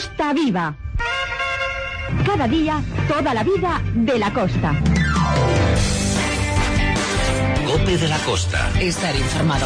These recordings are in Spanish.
Costa Viva. Cada día, toda la vida de la costa. COPE de la Costa. Estar informado.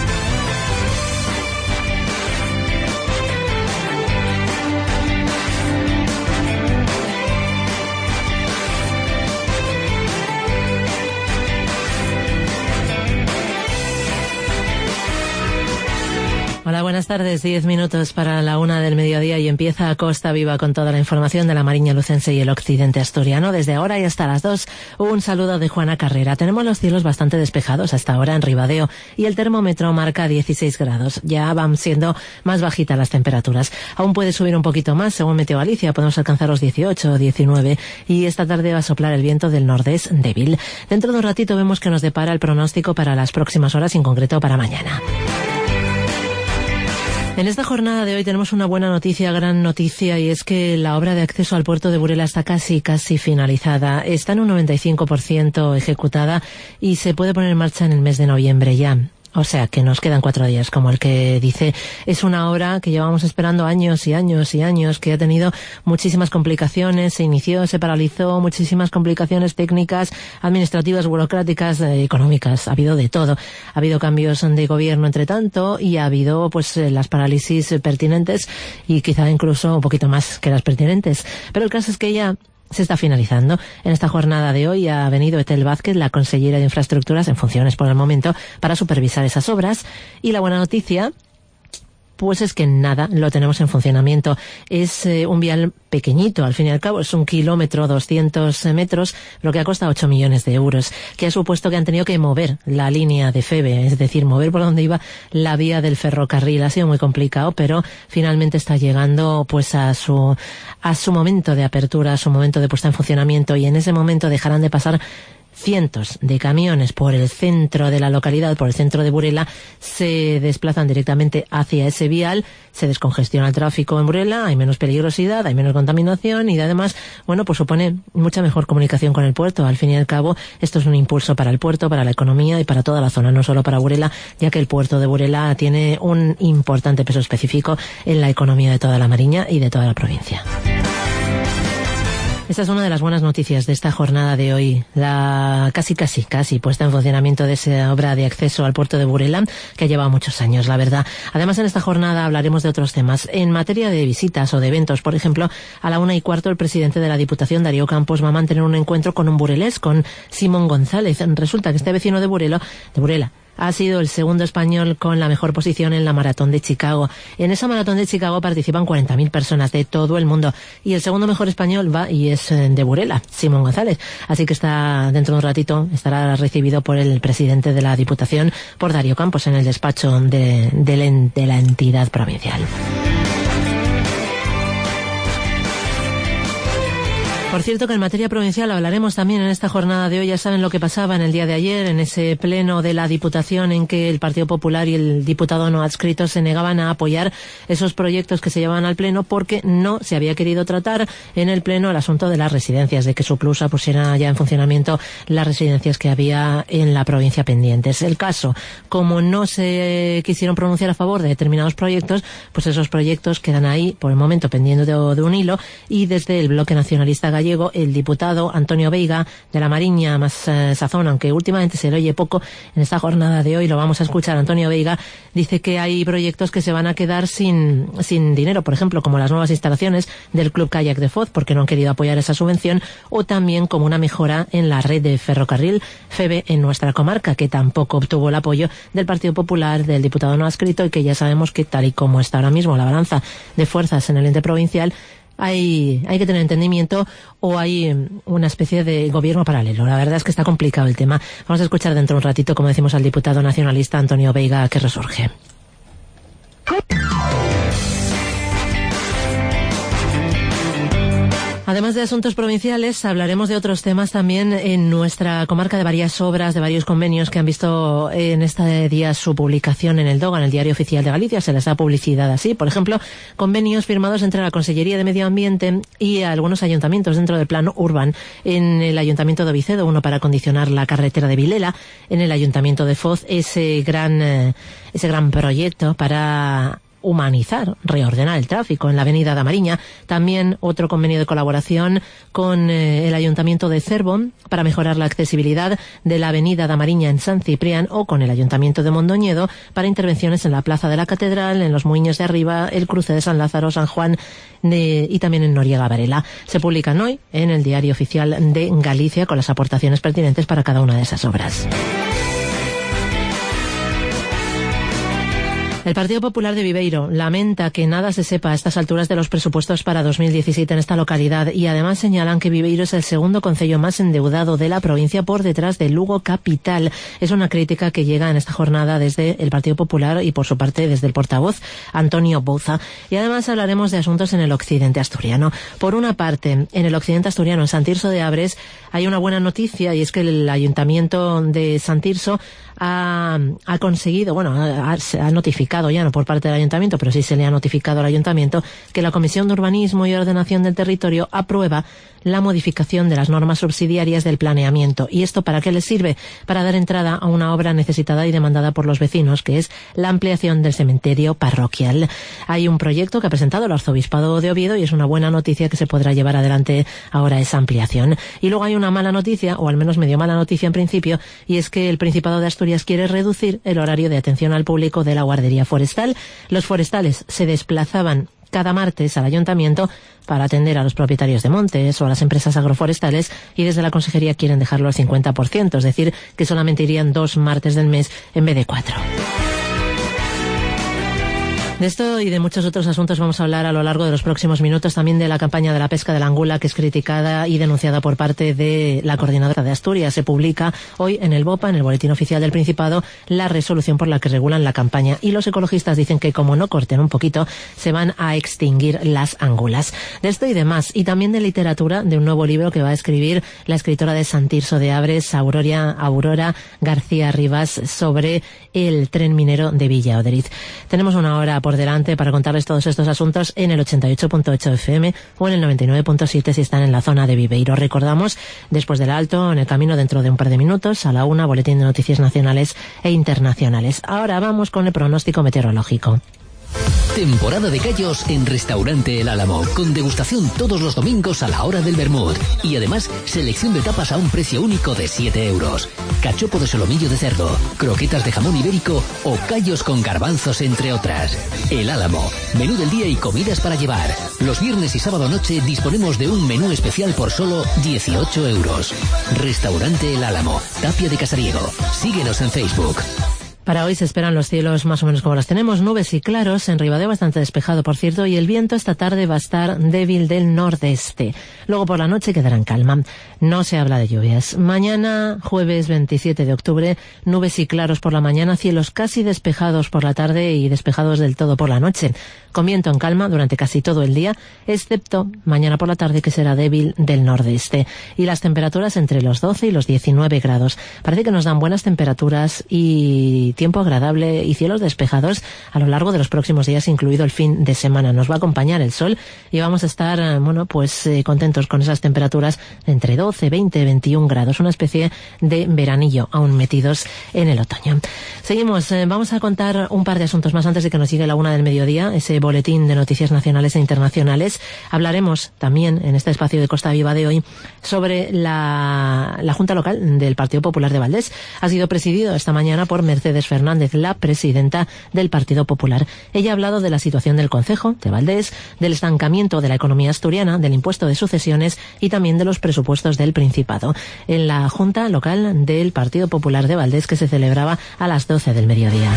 Hola, buenas tardes. 10 minutos para la 1 del mediodía y empieza Costa Viva con toda la información de la Mariña Lucense y el occidente asturiano. Desde ahora y hasta las 2, un saludo de Juana Carrera. Tenemos los cielos bastante despejados hasta ahora en Ribadeo y el termómetro marca 16 grados. Ya van siendo más bajitas las temperaturas. Aún puede subir un poquito más, según Meteo Galicia. Podemos alcanzar los 18 o 19 y esta tarde va a soplar el viento del nordés débil. Dentro de un ratito vemos que nos depara el pronóstico para las próximas horas, en concreto para mañana. En esta jornada de hoy tenemos una buena noticia, gran noticia, y es que la obra de acceso al puerto de Burela está casi finalizada. Está en un 95% ejecutada y se puede poner en marcha en el mes de noviembre ya. O sea, que nos quedan 4 días, como el que dice. Es una obra que llevamos esperando años y años y años, que ha tenido muchísimas complicaciones. Se inició, se paralizó, muchísimas complicaciones técnicas, administrativas, burocráticas, económicas. Ha habido de todo. Ha habido cambios de gobierno entre tanto y ha habido pues las parálisis pertinentes y quizá incluso un poquito más que las pertinentes. Pero el caso es que ya se está finalizando. En esta jornada de hoy ha venido Etel Vázquez, la consellera de Infraestructuras, en funciones por el momento, para supervisar esas obras. Y la buena noticia, pues es que nada, lo tenemos en funcionamiento. Es un vial pequeñito, al fin y al cabo, es 1 kilómetro, 200 metros, lo que ha costado 8 millones de euros, que ha supuesto que han tenido que mover la línea de Feve, es decir, mover por donde iba la vía del ferrocarril. Ha sido muy complicado, pero finalmente está llegando pues a su momento de apertura, a su momento de puesta en funcionamiento, y en ese momento dejarán de pasar cientos de camiones por el centro de la localidad, por el centro de Burela, se desplazan directamente hacia ese vial, se descongestiona el tráfico en Burela, hay menos peligrosidad, hay menos contaminación y además, bueno, pues supone mucha mejor comunicación con el puerto. Al fin y al cabo, esto es un impulso para el puerto, para la economía y para toda la zona, no solo para Burela, ya que el puerto de Burela tiene un importante peso específico en la economía de toda la Mariña y de toda la provincia. Esta es una de las buenas noticias de esta jornada de hoy, la casi puesta en funcionamiento de esa obra de acceso al puerto de Burela, que ha llevado muchos años, la verdad. Además, en esta jornada hablaremos de otros temas. En materia de visitas o de eventos, por ejemplo, a la 1:15 el presidente de la Diputación, Darío Campos, va a mantener un encuentro con un burelés, con Simón González. Resulta que este vecino de Burela, ha sido el segundo español con la mejor posición en la Maratón de Chicago. En esa Maratón de Chicago participan 40.000 personas de todo el mundo. Y el segundo mejor español va y es de Burela, Simón González. Así que está dentro de un ratito, estará recibido por el presidente de la Diputación, por Darío Campos, en el despacho de la entidad provincial. Por cierto que en materia provincial hablaremos también en esta jornada de hoy. Ya saben lo que pasaba en el día de ayer, en ese pleno de la Diputación en que el Partido Popular y el diputado no adscrito se negaban a apoyar esos proyectos que se llevaban al pleno porque no se había querido tratar en el pleno el asunto de las residencias, de que Suplusa pusiera ya en funcionamiento las residencias que había en la provincia pendientes. El caso, como no se quisieron pronunciar a favor de determinados proyectos, pues esos proyectos quedan ahí por el momento pendiendo de un hilo, y desde el Bloque Nacionalista Gallego, el diputado Antonio Veiga, de la Mariña más sazón, aunque últimamente se le oye poco, en esta jornada de hoy lo vamos a escuchar. Antonio Veiga dice que hay proyectos que se van a quedar sin dinero, por ejemplo, como las nuevas instalaciones del Club Kayak de Foz, porque no han querido apoyar esa subvención, o también como una mejora en la red de ferrocarril Feve en nuestra comarca, que tampoco obtuvo el apoyo del Partido Popular, del diputado no adscrito, y que ya sabemos que tal y como está ahora mismo la balanza de fuerzas en el ente provincial, hay que tener entendimiento o hay una especie de gobierno paralelo. La verdad es que está complicado el tema. Vamos a escuchar dentro de un ratito, como decimos, al diputado nacionalista Antonio Veiga, que resurge. Además de asuntos provinciales, hablaremos de otros temas también en nuestra comarca, de varias obras, de varios convenios que han visto en este día su publicación en el DOGA, en el Diario Oficial de Galicia. Se les da publicidad así. Por ejemplo, convenios firmados entre la Consellería de Medio Ambiente y algunos ayuntamientos dentro del Plan Urban. En el Ayuntamiento de Ovicedo, uno para acondicionar la carretera de Vilela. En el Ayuntamiento de Foz, ese gran proyecto para humanizar, reordenar el tráfico en la avenida da Mariña. También otro convenio de colaboración con el Ayuntamiento de Cervo para mejorar la accesibilidad de la avenida da Mariña en San Ciprián, o con el Ayuntamiento de Mondoñedo para intervenciones en la Plaza de la Catedral, en los Muiños de Arriba, el cruce de San Lázaro, San Juan y también en Noriega Varela. Se publican hoy en el Diario Oficial de Galicia con las aportaciones pertinentes para cada una de esas obras. El Partido Popular de Viveiro lamenta que nada se sepa a estas alturas de los presupuestos para 2017 en esta localidad, y además señalan que Viveiro es el segundo concello más endeudado de la provincia, por detrás de Lugo capital. Es una crítica que llega en esta jornada desde el Partido Popular y por su parte desde el portavoz Antonio Bouza. Y además hablaremos de asuntos en el occidente asturiano. Por una parte, en el occidente asturiano, en San Tirso de Abres, hay una buena noticia, y es que el Ayuntamiento de San Tirso ha conseguido, ha notificado, ya no por parte del Ayuntamiento, pero sí se le ha notificado al Ayuntamiento, que la Comisión de Urbanismo y Ordenación del Territorio aprueba la modificación de las normas subsidiarias del planeamiento. ¿Y esto para qué les sirve? Para dar entrada a una obra necesitada y demandada por los vecinos, que es la ampliación del cementerio parroquial. Hay un proyecto que ha presentado el Arzobispado de Oviedo y es una buena noticia que se podrá llevar adelante ahora esa ampliación. Y luego hay una mala noticia, o al menos medio mala noticia en principio, y es que el Principado de Asturias quiere reducir el horario de atención al público de la guardería forestal. Los forestales se desplazaban cada martes al ayuntamiento para atender a los propietarios de montes o a las empresas agroforestales, y desde la consejería quieren dejarlo al 50%, es decir, que solamente irían 2 martes del mes en vez de 4. De esto y de muchos otros asuntos vamos a hablar a lo largo de los próximos minutos. También de la campaña de la pesca de la angula, que es criticada y denunciada por parte de la Coordinadora de Asturias. Se publica hoy en el BOPA, en el Boletín Oficial del Principado, la resolución por la que regulan la campaña. Y los ecologistas dicen que como no corten un poquito, se van a extinguir las angulas. De esto y demás. Y también de literatura, de un nuevo libro que va a escribir la escritora de San Tirso de Abres, Aurora García Rivas, sobre el tren minero de Villa Oderiz. Tenemos una hora por delante para contarles todos estos asuntos en el 88.8 FM o en el 99.7 si están en la zona de Viveiro. Recordamos, después del alto, en el camino dentro de un par de minutos, a la 1, boletín de noticias nacionales e internacionales. Ahora vamos con el pronóstico meteorológico. Temporada de callos en Restaurante El Álamo, con degustación todos los domingos a la hora del vermut. Y además, selección de tapas a un precio único de 7 euros. Cachopo de solomillo de cerdo, croquetas de jamón ibérico o callos con garbanzos, entre otras. El Álamo, menú del día y comidas para llevar. Los viernes y sábado noche disponemos de un menú especial por solo 18 euros. Restaurante El Álamo, Tapia de Casariego. Síguenos en Facebook. Para hoy se esperan los cielos más o menos como los tenemos, nubes y claros, en Ribadeo bastante despejado, por cierto, y el viento esta tarde va a estar débil del nordeste. Luego por la noche quedará en calma. No se habla de lluvias. Mañana, jueves 27 de octubre, nubes y claros por la mañana, cielos casi despejados por la tarde y despejados del todo por la noche. Con viento en calma durante casi todo el día, excepto mañana por la tarde, que será débil del nordeste. Y las temperaturas entre los 12 y los 19 grados. Parece que nos dan buenas temperaturas y tiempo agradable y cielos despejados a lo largo de los próximos días, incluido el fin de semana. Nos va a acompañar el sol y vamos a estar, contentos con esas temperaturas entre 12, 20, 21 grados. Una especie de veranillo aún metidos en el otoño. Seguimos, vamos a contar un par de asuntos más antes de que nos llegue la 1 del mediodía, ese boletín de noticias nacionales e internacionales. Hablaremos también en este espacio de Costa Viva de hoy sobre la Junta Local del Partido Popular de Valdés. Ha sido presidido esta mañana por Mercedes Fernández, la presidenta del Partido Popular. Ella ha hablado de la situación del concejo de Valdés, del estancamiento de la economía asturiana, del impuesto de sucesiones y también de los presupuestos del Principado. En la Junta Local del Partido Popular de Valdés, que se celebraba a las 12 del mediodía.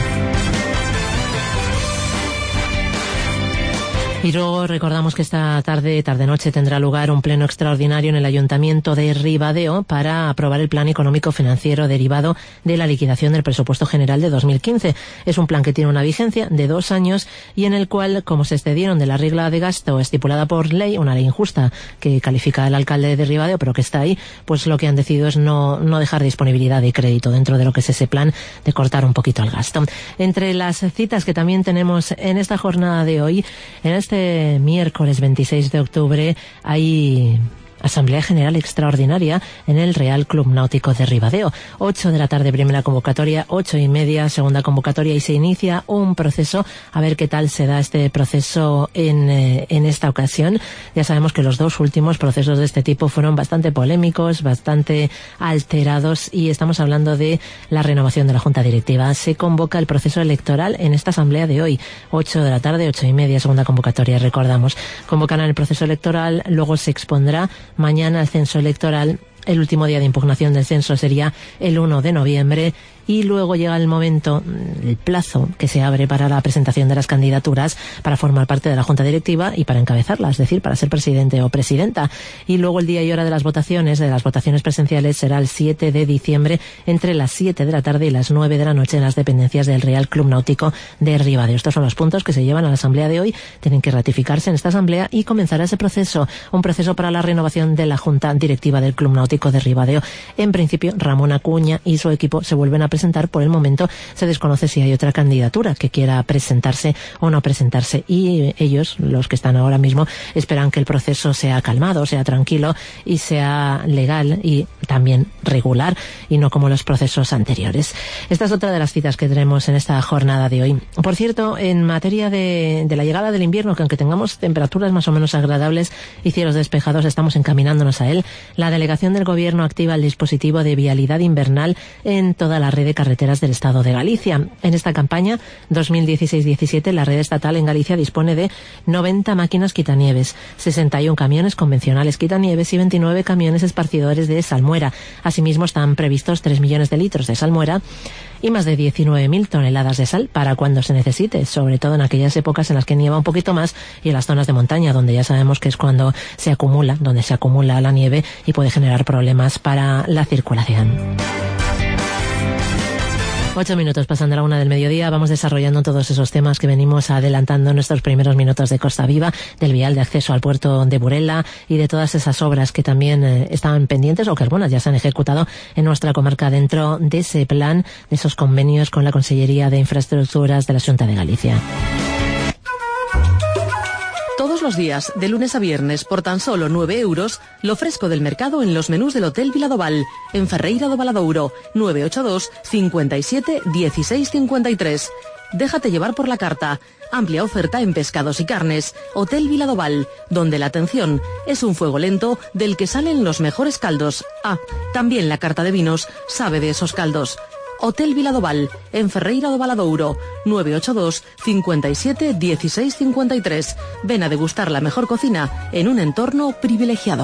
Y luego recordamos que esta tarde-noche tendrá lugar un pleno extraordinario en el Ayuntamiento de Ribadeo para aprobar el plan económico-financiero derivado de la liquidación del presupuesto general de 2015. Es un plan que tiene una vigencia de 2 años y en el cual, como se excedieron de la regla de gasto estipulada por ley, una ley injusta que califica el alcalde de Ribadeo, pero que está ahí, pues lo que han decidido es no dejar disponibilidad de crédito dentro de lo que es ese plan, de cortar un poquito el gasto. Entre las citas que también tenemos en esta jornada de hoy, en este miércoles 26 de octubre, hay Asamblea General Extraordinaria en el Real Club Náutico de Ribadeo. 8 de la tarde, primera convocatoria, 8:30, segunda convocatoria, y se inicia un proceso. A ver qué tal se da este proceso en esta ocasión. Ya sabemos que los dos últimos procesos de este tipo fueron bastante polémicos, bastante alterados, y estamos hablando de la renovación de la Junta Directiva. Se convoca el proceso electoral en esta asamblea de hoy, 8 de la tarde, 8:30, segunda convocatoria, recordamos. Convocarán el proceso electoral, luego se expondrá mañana el censo electoral. El último día de impugnación del censo sería el 1 de noviembre y luego llega el momento, el plazo que se abre para la presentación de las candidaturas para formar parte de la Junta Directiva y para encabezarla, es decir, para ser presidente o presidenta. Y luego el día y hora de las votaciones presenciales, será el 7 de diciembre entre las 7 de la tarde y las 9 de la noche en las dependencias del Real Club Náutico de Ribadeo. Estos son los puntos que se llevan a la asamblea de hoy. Tienen que ratificarse en esta asamblea y comenzará ese proceso, un proceso para la renovación de la Junta Directiva del Club Náutico de Ribadeo. En principio, Ramón Acuña y su equipo se vuelven a presentar. Por el momento se desconoce si hay otra candidatura que quiera presentarse o no presentarse, y ellos, los que están ahora mismo, esperan que el proceso sea calmado, sea tranquilo y sea legal y también regular, y no como los procesos anteriores. Esta es otra de las citas que tenemos en esta jornada de hoy. Por cierto, en materia de la llegada del invierno, que aunque tengamos temperaturas más o menos agradables y cielos despejados, estamos encaminándonos a él. La delegación del Gobierno activa el dispositivo de vialidad invernal en toda la red de carreteras del Estado de Galicia. En esta campaña 2016-17, la red estatal en Galicia dispone de 90 máquinas quitanieves, 61 camiones convencionales quitanieves y 29 camiones esparcidores de salmuera. Asimismo, están previstos 3 millones de litros de salmuera y más de 19.000 toneladas de sal para cuando se necesite, sobre todo en aquellas épocas en las que nieva un poquito más y en las zonas de montaña, donde ya sabemos que es cuando se acumula la nieve y puede generar problemas para la circulación. 8 minutos pasando a la 1 del mediodía. Vamos desarrollando todos esos temas que venimos adelantando en nuestros primeros minutos de Costa Viva, del vial de acceso al puerto de Burela y de todas esas obras que también estaban pendientes, o que algunas ya se han ejecutado en nuestra comarca dentro de ese plan, de esos convenios con la Consellería de Infraestructuras de la Xunta de Galicia. Todos los días, de lunes a viernes, por tan solo 9 euros, lo fresco del mercado en los menús del Hotel Viladoval, en Ferreira do Valadouro, 982 57 16 53. Déjate llevar por la carta. Amplia oferta en pescados y carnes. Hotel Viladoval, donde la atención es un fuego lento del que salen los mejores caldos. Ah, también la carta de vinos sabe de esos caldos. Hotel Viladoval, en Ferreira do Valadouro, 982 57 16 53. Ven a degustar la mejor cocina en un entorno privilegiado.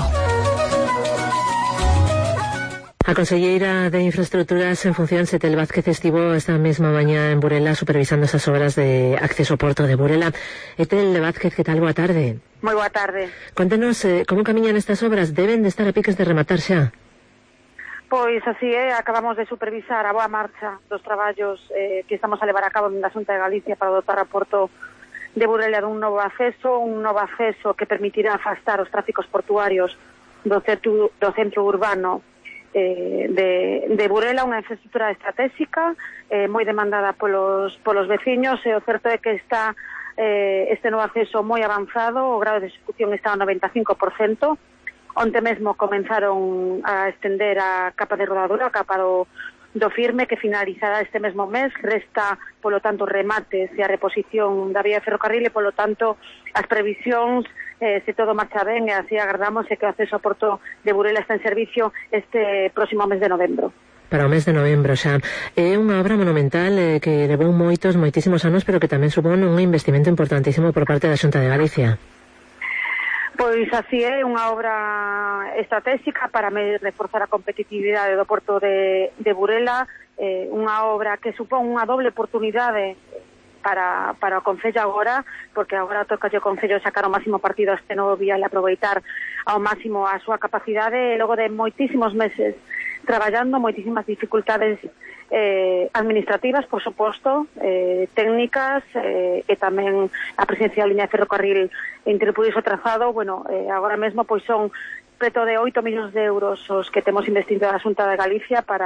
A conselleira de Infraestructuras en función, Setel Vázquez, estivo esta mesma mañá en Burela supervisando esas obras de acceso ao porto de Burela. Setel Vázquez, que tal? Boa tarde. Moi boa tarde. Contenos como camiñan estas obras. Deben de estar a piques de rematar xa? Pois así é, acabamos de supervisar a boa marcha dos traballos que estamos a levar a cabo na Xunta de Galicia para dotar a porto de Burela dun novo acceso que permitirá afastar os tráficos portuarios do centro urbano de Burela, unha infraestructura estratégica moi demandada polos veciños, e o certo é que está este novo acceso moi avanzado. O grado de execución está ao 95%. Onte mesmo comenzaron a estender a capa de rodadura, a capa do firme, que finalizará este mesmo mes. Resta, polo tanto, remates e a reposición da vía de ferrocarril, e polo tanto as previsións, se todo marcha ben, e así agardamos, é que o acceso ao porto de Burela está en servicio este próximo mes de novembro. Para o mes de novembro xa. É unha obra monumental que levou moitísimos anos, pero que tamén supón un investimento importantísimo por parte da Xunta de Galicia. Pois así é, unha obra estratégica para reforzar a competitividade do porto de Burela, unha obra que supón unha doble oportunidade para o Concello agora, porque agora toca o Concello sacar o máximo partido a este novo vial e aproveitar ao máximo a súa capacidade, e logo de moitísimos meses traballando, moitísimas dificultades administrativas, por suposto, técnicas, e tamén a presencia da liña de ferrocarril interpudir o trazado. Bueno, agora mesmo pois son preto de 8 millóns de euros os que temos investido a Xunta de Galicia para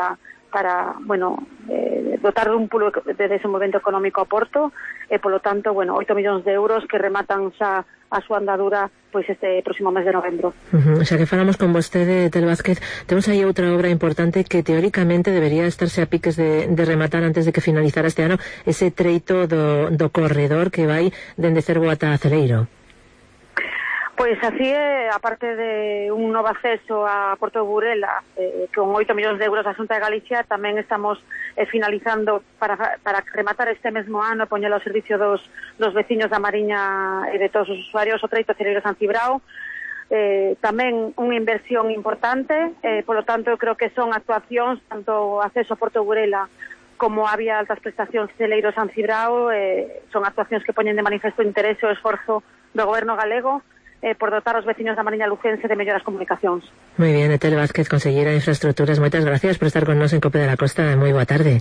dotar de un pulo de desenvolvemento económico a Porto, polo tanto, 8 millóns de euros que rematan xa a súa andadura pois este próximo mes de novembro. O sea que falamos con vostede, Tel Vázquez. Temos aí outra obra importante que teóricamente debería estarse a piques de rematar antes de que finalizara este ano, ese treito do corredor que vai dende Cervo ata Celeiro. Pois así é, aparte de un novo acceso a Porto de Burela con 8 millóns de euros a Xunta de Galicia, tamén estamos finalizando para rematar este mesmo ano e poñelo ao servicio dos veciños da Mariña e de todos os usuarios o treito Celeiro-San Cibrao. Tamén unha inversión importante, polo tanto eu creo que son actuacións tanto acceso a Porto de Burela como a vía altas prestacións Celeiro-San Cibrao, son actuacións que poñen de manifesto o interese e o esforzo do goberno galego por dotar os veciños da Mariña Lucense de melloras comunicacións. Moi bien, Tel Vázquez, conselleira de Infraestructuras, moitas gracias por estar con nós en Cope de la Costa. Moi boa tarde.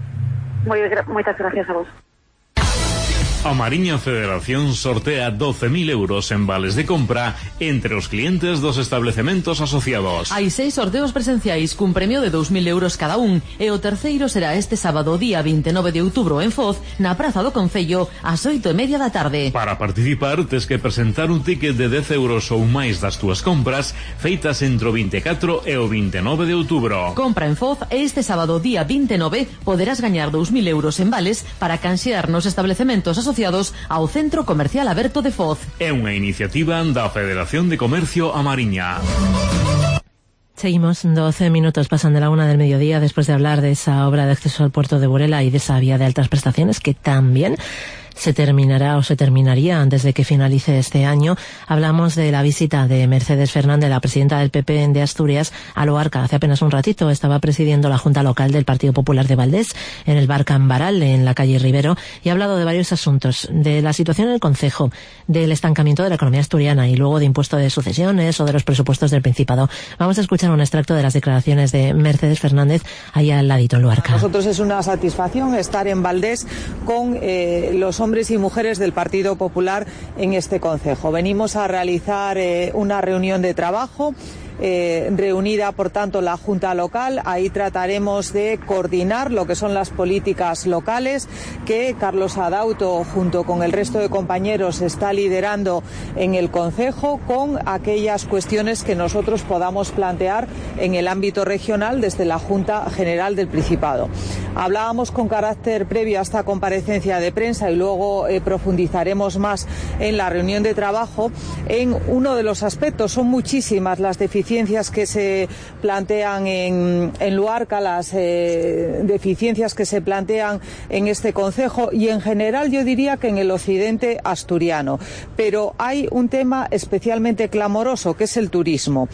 Moitas gracias a vos. A Mariña Federación sortea 12.000 euros en vales de compra entre os clientes dos establecementos asociados. Hai 6 sorteos presenciais cun premio de 2.000 euros cada un e o terceiro será este sábado día 29 de outubro en Foz, na Praza do Concello, ás 8:30 da tarde. Para participar tes que presentar un ticket de 10 euros ou máis das túas compras feitas entre o 24 e o 29 de outubro. Compra en Foz e este sábado día 29 poderás gañar 2.000 euros en vales para canxear nos establecementos asociados ao Centro Comercial Aberto de Foz. É unha iniciativa da Federación de Comercio A Mariña. Seguimos, 12 minutos pasan de la 1 del mediodía después de hablar de esa obra de acceso al puerto de Burela y de esa vía de altas prestaciones que también se terminará o se terminaría antes de que finalice este año. Hablamos de la visita de Mercedes Fernández, la presidenta del PP de Asturias, a Luarca. Hace apenas un ratito estaba presidiendo la Junta Local del Partido Popular de Valdés en el bar Cambaral, en la calle Rivero, y ha hablado de varios asuntos, de la situación en el concejo, del estancamiento de la economía asturiana y luego de impuesto de sucesiones o de los presupuestos del Principado. Vamos a escuchar un extracto de las declaraciones de Mercedes Fernández ahí al ladito en Luarca. Para nosotros es una satisfacción estar en Valdés con los hombres y mujeres del Partido Popular en este concejo. Venimos a realizar una reunión de trabajo reunida, por tanto, la Junta Local. Ahí trataremos de coordinar lo que son las políticas locales que Carlos Adauto, junto con el resto de compañeros, está liderando en el concejo, con aquellas cuestiones que nosotros podamos plantear en el ámbito regional desde la Junta General del Principado. Hablábamos con carácter previo a esta comparecencia de prensa y luego profundizaremos más en la reunión de trabajo en uno de los aspectos. Son muchísimas las deficiencias que se plantean en Luarca, las deficiencias que se plantean en este concejo y en general yo diría que en el occidente asturiano. Pero hay un tema especialmente clamoroso que es el turismo.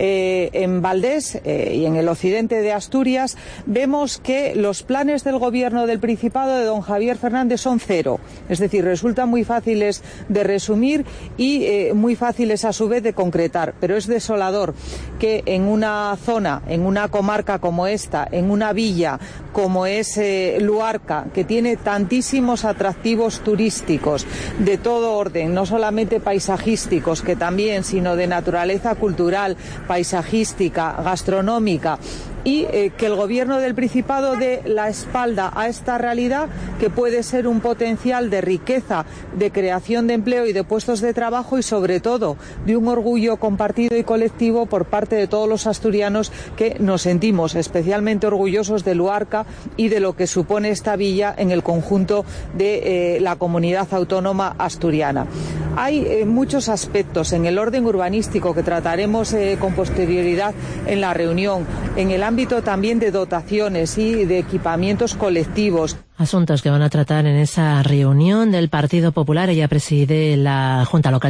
En Valdés y en el occidente de Asturias vemos que los planes del gobierno del Principado de don Javier Fernández son cero. Es decir, resultan muy fáciles de resumir y muy fáciles a su vez de concretar. Pero es desolador que en una zona, en una comarca como esta, en una villa como es Luarca, que tiene tantísimos atractivos turísticos de todo orden, no solamente paisajísticos, que también, sino de naturaleza cultural, paisajística, gastronómica, y que el gobierno del Principado dé la espalda a esta realidad que puede ser un potencial de riqueza, de creación de empleo y de puestos de trabajo y sobre todo de un orgullo compartido y colectivo por parte de todos los asturianos que nos sentimos especialmente orgullosos de Luarca y de lo que supone esta villa en el conjunto de la comunidad autónoma asturiana. Hay muchos aspectos en el orden urbanístico que trataremos con posterioridad en la reunión, en el ámbito también de dotaciones y de equipamientos colectivos. Asuntos que van a tratar en esa reunión del Partido Popular. Ella preside la Junta Local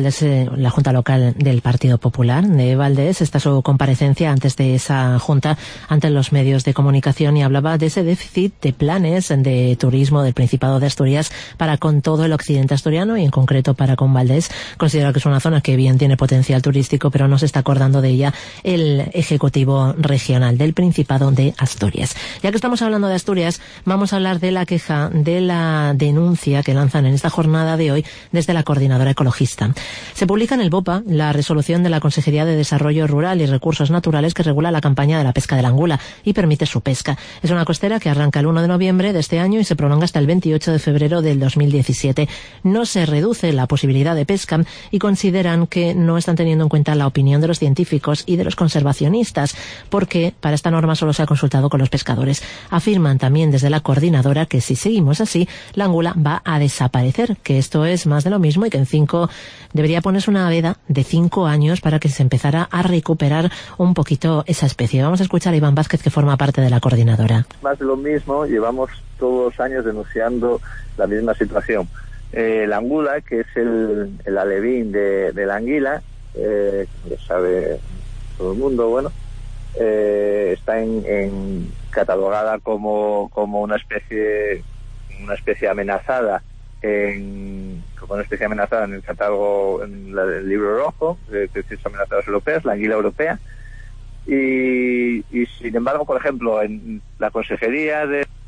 del Partido Popular de Valdés. Esta es su comparecencia antes de esa junta ante los medios de comunicación y hablaba de ese déficit de planes de turismo del Principado de Asturias para con todo el occidente asturiano y en concreto para con Valdés. Considera que es una zona que bien tiene potencial turístico, pero no se está acordando de ella el Ejecutivo Regional del Principado de Asturias. Ya que estamos hablando de Asturias, vamos a hablar de la que queja de la denuncia que lanzan en esta jornada de hoy desde la Coordinadora Ecologista. Se publica en el BOPA la resolución de la Consejería de Desarrollo Rural y Recursos Naturales que regula la campaña de la pesca de la angula y permite su pesca. Es una costera que arranca el 1 de noviembre de este año y se prolonga hasta el 28 de febrero del 2017. No se reduce la posibilidad de pesca y consideran que no están teniendo en cuenta la opinión de los científicos y de los conservacionistas, porque para esta norma solo se ha consultado con los pescadores. Afirman también desde la coordinadora que si seguimos así, la angula va a desaparecer, que esto es más de lo mismo y que debería ponerse una veda de 5 años para que se empezara a recuperar un poquito esa especie. Vamos a escuchar a Iván Vázquez, que forma parte de la coordinadora. Más de lo mismo, llevamos todos los años denunciando la misma situación. La angula, que es el alevín de la anguila, lo sabe todo el mundo, bueno, está catalogada como una especie amenazada en el catálogo, en el libro rojo de especies amenazadas europeas, la anguila europea, y sin embargo, por ejemplo, en la consejería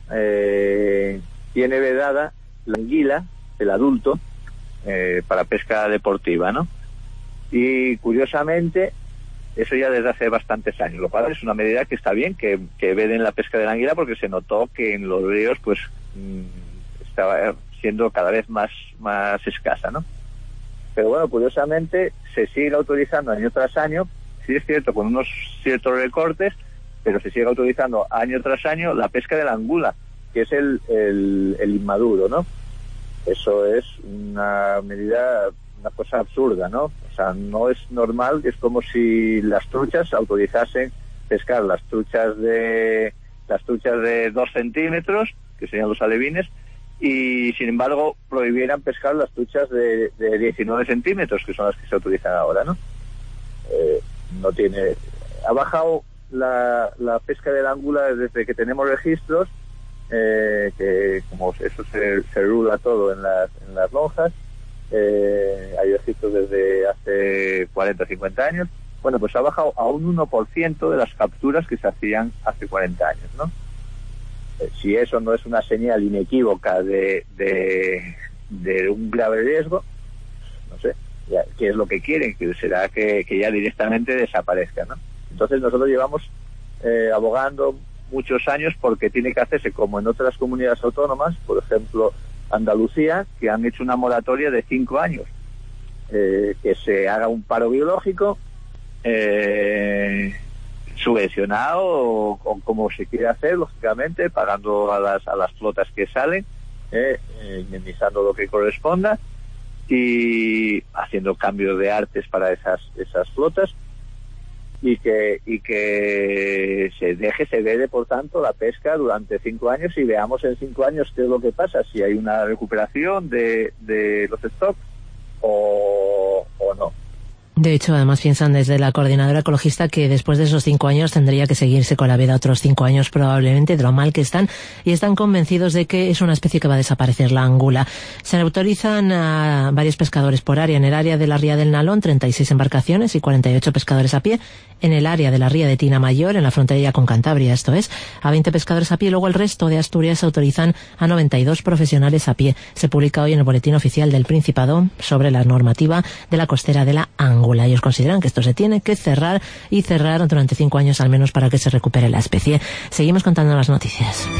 tiene vedada la anguila, el adulto, para pesca deportiva, ¿no? Y curiosamente, eso ya desde hace bastantes años, lo cual es una medida que está bien, que veden la pesca de la anguila, porque se notó que en los ríos pues estaba siendo cada vez más escasa, ¿no? Pero bueno, curiosamente se sigue autorizando año tras año, sí es cierto, con unos ciertos recortes, pero se sigue autorizando año tras año la pesca de la angula, que es el inmaduro, ¿no? Eso es una medida, una cosa absurda, ¿no? O sea, no es normal, es como si las truchas autorizasen pescar las truchas de 2 centímetros, que serían los alevines, y sin embargo prohibieran pescar las truchas de 19 centímetros, que son las que se autorizan ahora, ¿no? Ha bajado la pesca de la angula desde que tenemos registros, que como eso se rula todo en las lonjas, hay registros desde hace 40 o 50 años. Bueno, pues ha bajado a un 1% de las capturas que se hacían hace 40 años, ¿no? Si eso no es una señal inequívoca de un grave riesgo, no sé, ¿qué es lo que quieren? Que será que ya directamente desaparezca, ¿no? Entonces nosotros llevamos abogando muchos años porque tiene que hacerse como en otras comunidades autónomas, por ejemplo Andalucía, que han hecho una moratoria de 5 años, que se haga un paro biológico subvencionado o como se quiere hacer, lógicamente, pagando a las flotas que salen, indemnizando lo que corresponda y haciendo cambios de artes para esas flotas, y que se vede, por tanto, la pesca durante 5 años y veamos en 5 años qué es lo que pasa, si hay una recuperación de los stocks o no. De hecho, además piensan desde la coordinadora ecologista que después de esos 5 años tendría que seguirse con la veda otros 5 años probablemente, de lo mal que están, y están convencidos de que es una especie que va a desaparecer, la angula. Se autorizan a varios pescadores por área. En el área de la ría del Nalón, 36 embarcaciones y 48 pescadores a pie. En el área de la ría de Tina Mayor, en la frontera con Cantabria, esto es, a 20 pescadores a pie. Luego el resto de Asturias se autorizan a 92 profesionales a pie. Se publica hoy en el Boletín Oficial del Principado sobre la normativa de la costera de la angula. Ellos consideran que esto se tiene que cerrar y cerrar durante 5 años al menos para que se recupere la especie. Seguimos contando las noticias.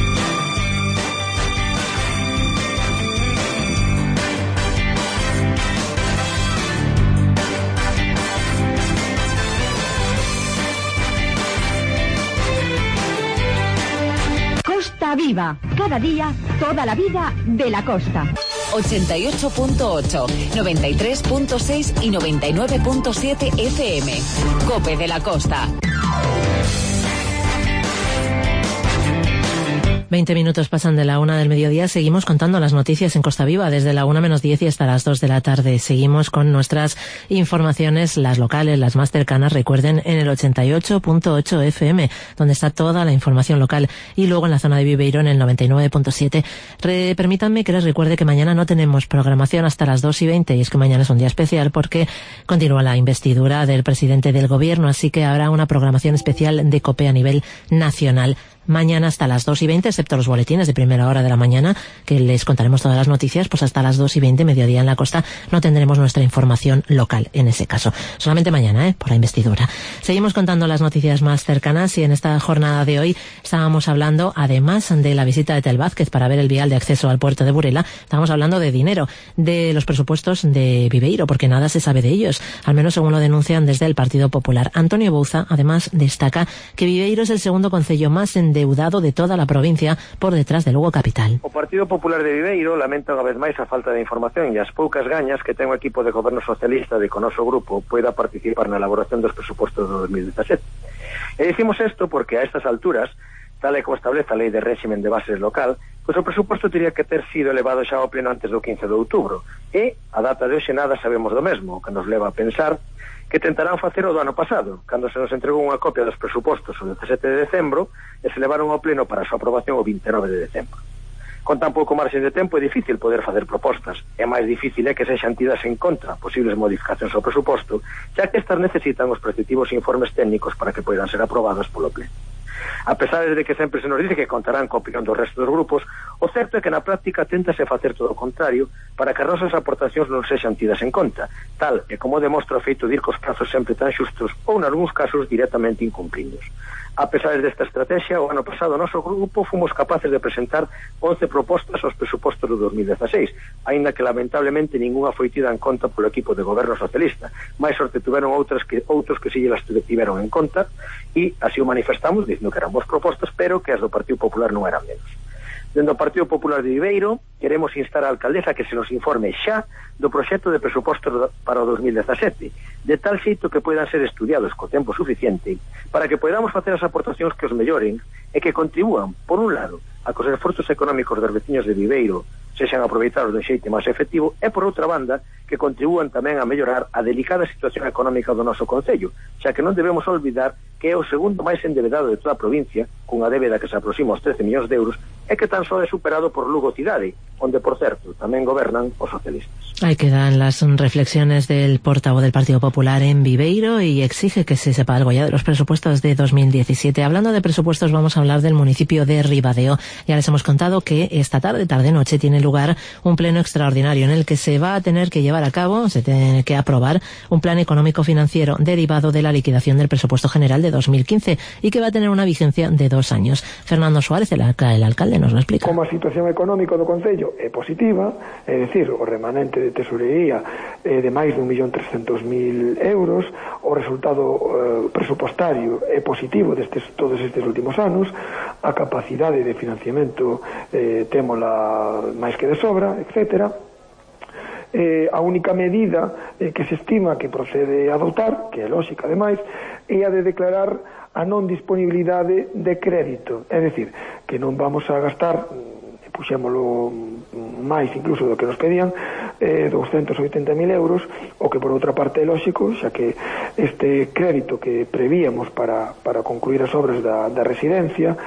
Costa Viva, cada día, toda la vida de la costa. 88.8, 93.6 y 99.7 FM. COPE de la Costa. 20 minutos pasan de la 1 del mediodía. Seguimos contando las noticias en Costa Viva desde la 1 menos 10 y hasta las 2 de la tarde. Seguimos con nuestras informaciones, las locales, las más cercanas, recuerden, en el 88.8 FM, donde está toda la información local, y luego en la zona de Viveiro en el 99.7. Permítanme que les recuerde que mañana no tenemos programación hasta las 2:20, y es que mañana es un día especial porque continúa la investidura del presidente del gobierno, así que habrá una programación especial de COPE a nivel nacional. mañana hasta las 2:20, excepto los boletines de primera hora de la mañana, que les contaremos todas las noticias, pues hasta las 2:20, mediodía en la costa, no tendremos nuestra información local en ese caso. Solamente mañana, por la investidura. Seguimos contando las noticias más cercanas y en esta jornada de hoy estábamos hablando, además de la visita de Tel Vázquez para ver el vial de acceso al puerto de Burela, estábamos hablando de dinero, de los presupuestos de Viveiro, porque nada se sabe de ellos, al menos según lo denuncian desde el Partido Popular. Antonio Bouza, además, destaca que Viveiro es el segundo concello más endeudado de toda la provincia, por detrás de Lugo capital. O Partido Popular de Viveiro lamenta unha vez máis a falta de información e as poucas gañas que ten o equipo de goberno socialista de que o noso grupo poida participar na elaboración dos presupostos do 2017. E dicimos isto porque a estas alturas, tal e como establece a Lei de Réximen de Bases local, pois o presuposto teria que ter sido elevado xa ao pleno antes do 15 de outubro. E a data de hoxe nada sabemos do mesmo, o que nos leva a pensar que tentarán facer o do ano pasado, cando se nos entregou unha copia dos presupostos o 17 de decembro e se levaron ao pleno para a súa aprobación o 29 de decembro. Con tan pouco marxen de tempo é difícil poder facer propostas, e máis difícil é que sexan tidas en contra posibles modificacións ao presuposto, xa que estas necesitan os respectivos informes técnicos para que poidan ser aprobadas polo pleno. A pesar de que sempre se nos dice que contarán co opinión do resto dos grupos, o certo é que na práctica téntase facer todo o contrario para que as nosas aportacións non sexan tidas en conta, tal e como demostra o feito de ir cos prazos sempre tan xustos ou, nalgúns casos, directamente incumplidos. A pesar desta estrategia, o ano pasado o noso grupo fomos capaces de presentar 11 propostas aos presupostos do 2016, aínda que lamentablemente ningunha foi tida en conta polo equipo de goberno socialista. Mais sorte tiveron outros que si las tiveron en conta, e así o manifestamos dicindo que eran boas propostas, pero que as do Partido Popular non eran menos. Dentro do Partido Popular de Viveiro, queremos instar a alcaldesa que se nos informe xa do proxecto de presupostos para o 2017, de tal xeito que poidan ser estudiados co tempo suficiente para que podamos facer as aportacións que os melloren e que contribúan, por un lado, a que os esforzos económicos dos veciños de Viveiro sexan aproveitados de xeito máis efectivo e, por outra banda, que contribúan tamén a mellorar a delicada situación económica do noso concello, xa que non debemos olvidar que é o segundo máis endevedado de toda a provincia, cunha débeda que se aproxima aos 13 millóns de euros, e que tan só é superado por Lugo cidade, onde, por certo, tamén gobernan os socialistas. Ahí quedan las reflexiones del portavoz del Partido Popular en Viveiro y exige que se sepa algo ya de los presupuestos de 2017. Hablando de presupuestos, vamos a hablar del municipio de Ribadeo. Ya les hemos contado que esta tarde-noche, tiene lugar un pleno extraordinario en el que se va a tener que llevar a cabo, se tiene que aprobar un plan económico-financiero derivado de la liquidación del presupuesto general de 2015 y que va a tener una vigencia de 2 años. Fernando Suárez, el alcalde, nos lo explica. Como a situación económica do concello é positiva, é dicir, o remanente de tesorería de máis de 1.300.000 euros, o resultado presupostario é positivo todos estes últimos anos, a capacidade de financiamento témola máis que de sobra, etcétera. A única medida que se estima que procede a adoptar, que é lógica ademais, é a de declarar a non disponibilidade de crédito, é dicir, que non vamos a gastar, puxémolo máis incluso do que nos pedían, 280.000 euros, o que por outra parte é lógico, xa que este crédito que prevíamos para concluir as obras da residencia,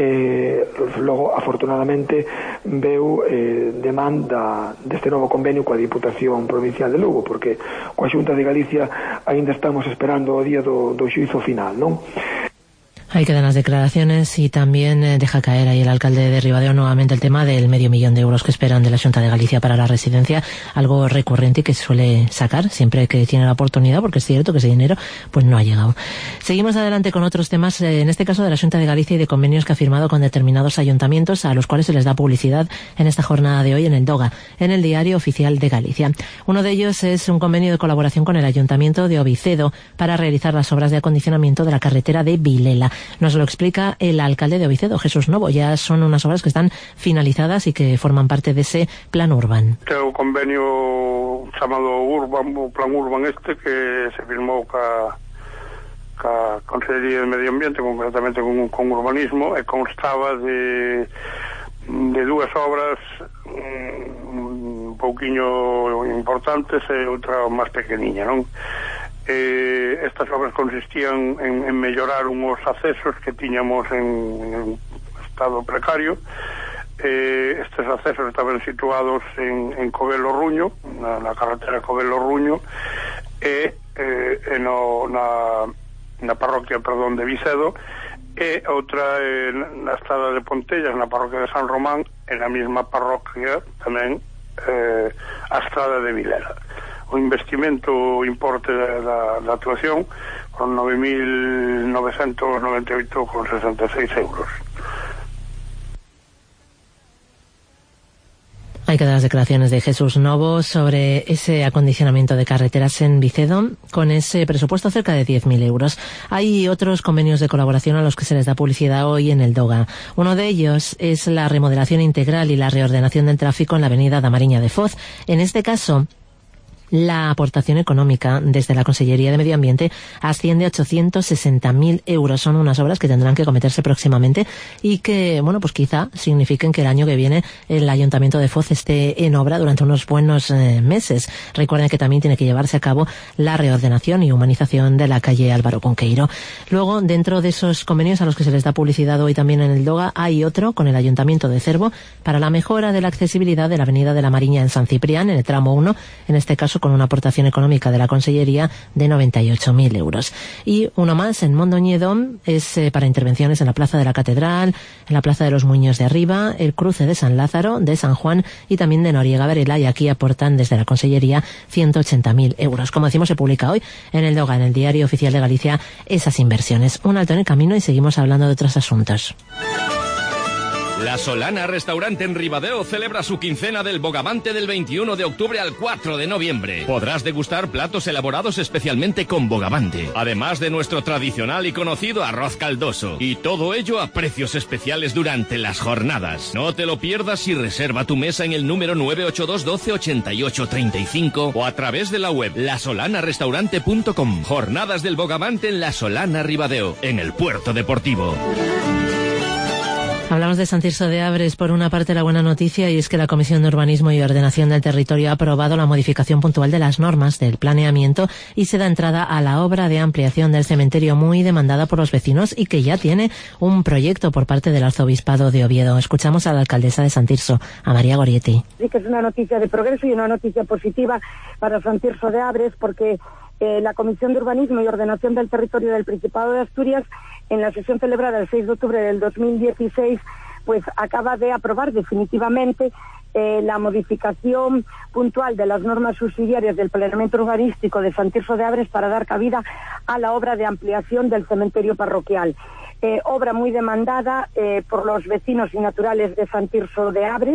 logo afortunadamente veu demanda deste novo convenio coa Diputación Provincial de Lugo, porque coa Xunta de Galicia aínda estamos esperando o día do xuízo final, non? Ahí quedan las declaraciones y también deja caer ahí el alcalde de Ribadeo nuevamente el tema del $500.000 que esperan de la Xunta de Galicia para la residencia, algo recurrente y que suele sacar siempre que tiene la oportunidad, porque es cierto que ese dinero pues no ha llegado. Seguimos adelante con otros temas, en este caso de la Xunta de Galicia y de convenios que ha firmado con determinados ayuntamientos a los cuales se les da publicidad en esta jornada de hoy en el DOGA, en el Diario Oficial de Galicia. Uno de ellos es un convenio de colaboración con el Ayuntamiento de Ovicedo para realizar las obras de acondicionamiento de la carretera de Vilela. Nos lo explica el alcalde de Ovicedo, Jesús Novo. Ya son unas obras que están finalizadas y que forman parte de ese plan Urban. Este é o convenio chamado Urban, o plan Urban que se firmou ca Consellería de Medio Ambiente, concretamente con urbanismo, e constaba de dúas obras un pouquiño importantes e outra máis pequeniña, non? Estas obras consistían en mellorar unhos accesos que tiñamos en estado precario. Estes accesos estaban situados en Covelo Ruño, na carretera Covelo Ruño, e na parroquia, de Vicedo, e outra na Estrada de Pontellas, na parroquia de San Román, e na mesma parroquia tamén a Estrada de Vilera. O investimento, o importe da actuación con 9.998,66 euros. Hay que dar las declaraciones de Jesús Novo sobre ese acondicionamiento de carreteras en Vicedo, con ese presupuesto cerca de 10.000 euros. Hay otros convenios de colaboración a los que se les da publicidad hoy en el DOGA. Uno de ellos es la remodelación integral y la reordenación del tráfico en la avenida da Mariña de Foz. En este caso, la aportación económica desde la Consellería de Medio Ambiente asciende a 860.000 euros. Son unas obras que tendrán que cometerse próximamente y que, bueno, pues quizá signifiquen que el año que viene el Ayuntamiento de Foz esté en obra durante unos buenos meses. Recuerden que también tiene que llevarse a cabo la reordenación y humanización de la calle Álvaro Cunqueiro. Luego, dentro de esos convenios a los que se les da publicidad hoy también en el DOGA, hay otro con el Ayuntamiento de Cervo para la mejora de la accesibilidad de la avenida de la Mariña en San Ciprián, en el tramo 1, en este caso con una aportación económica de la Consellería de 98.000 euros. Y uno más en Mondoñedo es para intervenciones en la Plaza de la Catedral, en la Plaza de los Muños de Arriba, el cruce de San Lázaro, de San Juan y también de Noriega Varela, y aquí aportan desde la Consellería 180.000 euros. Como decimos, se publica hoy en el DOGA, en el Diario Oficial de Galicia, esas inversiones. Un alto en el camino y seguimos hablando de otros asuntos. La Solana Restaurante en Ribadeo celebra su quincena del bogavante del 21 de octubre al 4 de noviembre. Podrás degustar platos elaborados especialmente con bogavante, además de nuestro tradicional y conocido arroz caldoso. Y todo ello a precios especiales durante las jornadas. No te lo pierdas y reserva tu mesa en el número 982 12 88 35 o a través de la web lasolanarestaurante.com. Jornadas del bogavante en La Solana Ribadeo, en el Puerto Deportivo. Hablamos de San Tirso de Abres. Por una parte, la buena noticia, y es que la Comisión de Urbanismo y Ordenación del Territorio ha aprobado la modificación puntual de las normas del planeamiento y se da entrada a la obra de ampliación del cementerio, muy demandada por los vecinos y que ya tiene un proyecto por parte del Arzobispado de Oviedo. Escuchamos a la alcaldesa de San Tirso, a María Gorietti. Sí, que es una noticia de progreso y una noticia positiva para San Tirso de Abres, porque la Comisión de Urbanismo y Ordenación del Territorio del Principado de Asturias, en la sesión celebrada el 6 de octubre del 2016, pues acaba de aprobar definitivamente la modificación puntual de las normas subsidiarias del planeamiento urbanístico de San Tirso de Abres para dar cabida a la obra de ampliación del cementerio parroquial. Obra muy demandada por los vecinos y naturales de San Tirso de Abres.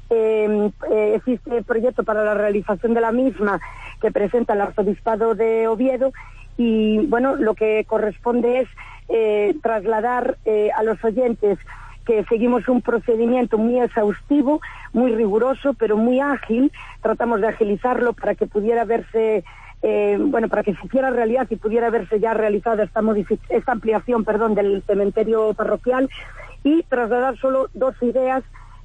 Existe proyecto para la realización de la misma que presenta el Arzobispado de Oviedo y, bueno, lo que corresponde es trasladar a los oyentes que seguimos un procedimiento muy exhaustivo, muy riguroso, pero muy ágil. Tratamos de agilizarlo para que pudiera verse, para que se hiciera realidad y pudiera verse ya realizada esta ampliación, del cementerio parroquial, y trasladar solo dos ideas.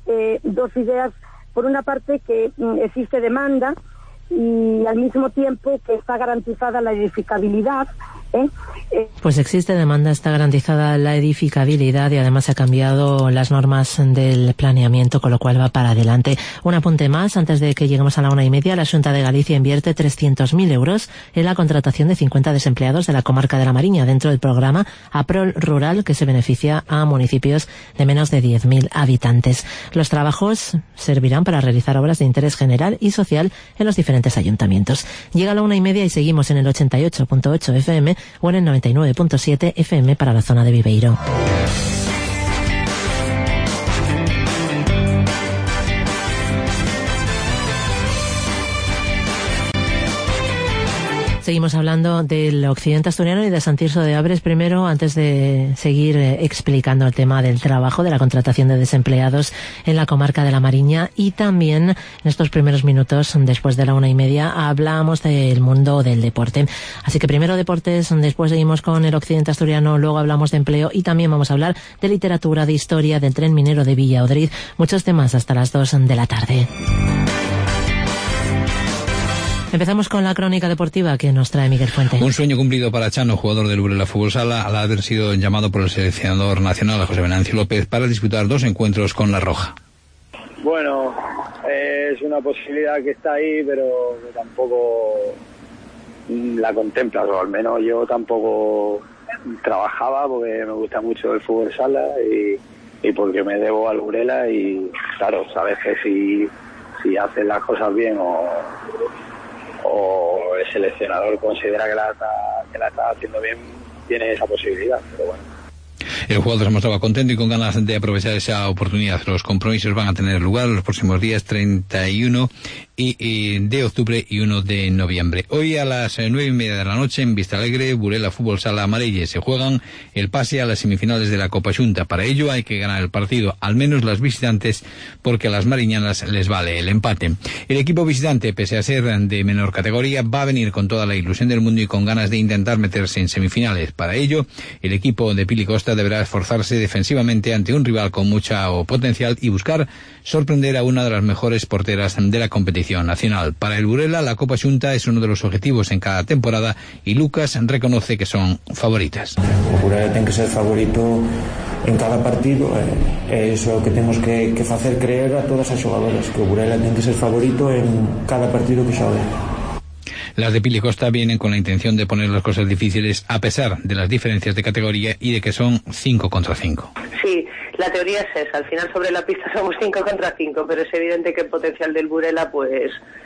Por una parte, que existe demanda y al mismo tiempo que está garantizada la edificabilidad. Pues existe demanda, está garantizada la edificabilidad y además se ha cambiado las normas del planeamiento, con lo cual va para adelante. Un apunte más, antes de que lleguemos a la 1:30, la Xunta de Galicia invierte 300.000 euros en la contratación de 50 desempleados de la comarca de la Mariña dentro del programa APROL Rural, que se beneficia a municipios de menos de 10.000 habitantes. Los trabajos servirán para realizar obras de interés general y social en los diferentes ayuntamientos. Llega la 1:30 y seguimos en el 88.8 FM o en el 99.7 FM para la zona de Viveiro. Seguimos hablando del occidente asturiano y de San Tirso de Abres. Primero, antes de seguir explicando el tema del trabajo, de la contratación de desempleados en la comarca de la Mariña, y también en estos primeros minutos, después de la 1:30, hablamos del mundo del deporte. Así que primero deportes, después seguimos con el occidente asturiano, luego hablamos de empleo y también vamos a hablar de literatura, de historia, del tren minero de Villaodriz. Muchos temas hasta las 2 de la tarde. Empezamos con la crónica deportiva que nos trae Miguel Fuente. Un sueño cumplido para Chano, jugador del Burela Fútbol Sala, al haber sido llamado por el seleccionador nacional, José Venancio López, para disputar 2 encuentros con la Roja. Bueno, es una posibilidad que está ahí, pero que tampoco la contemplas, o al menos yo tampoco trabajaba porque me gusta mucho el fútbol sala y porque me debo al Burela y claro, sabes que si haces las cosas bien o el seleccionador considera que la está haciendo bien, tiene esa posibilidad, pero bueno. El jugador se mostraba contento y con ganas de aprovechar esa oportunidad. Los compromisos van a tener lugar los próximos días 31 de octubre y 1 de noviembre. Hoy a las 9:30 de la noche en Vistalegre, Burela Fútbol Sala Amarelle se juegan el pase a las semifinales de la Copa Xunta. Para ello hay que ganar el partido, al menos las visitantes, porque a las mariñanas les vale el empate. El equipo visitante, pese a ser de menor categoría, va a venir con toda la ilusión del mundo y con ganas de intentar meterse en semifinales. Para ello, el equipo de Pili Costa deberá esforzarse defensivamente ante un rival con mucho potencial y buscar sorprender a una de las mejores porteras de la competición nacional. Para el Burela, la Copa Xunta es uno de los objetivos en cada temporada y Lucas reconoce que son favoritas. O Burela ten que ser favorito en cada partido, eso é o que temos que facer creer a todas as xogadoras, que o Burela ten que ser favorito en cada partido que xogue. Las de Pili Costa vienen con la intención de poner las cosas difíciles a pesar de las diferencias de categoría y de que son 5 contra 5. Sí, la teoría es esa. Al final sobre la pista somos 5 contra 5, pero es evidente que el potencial del Burela pues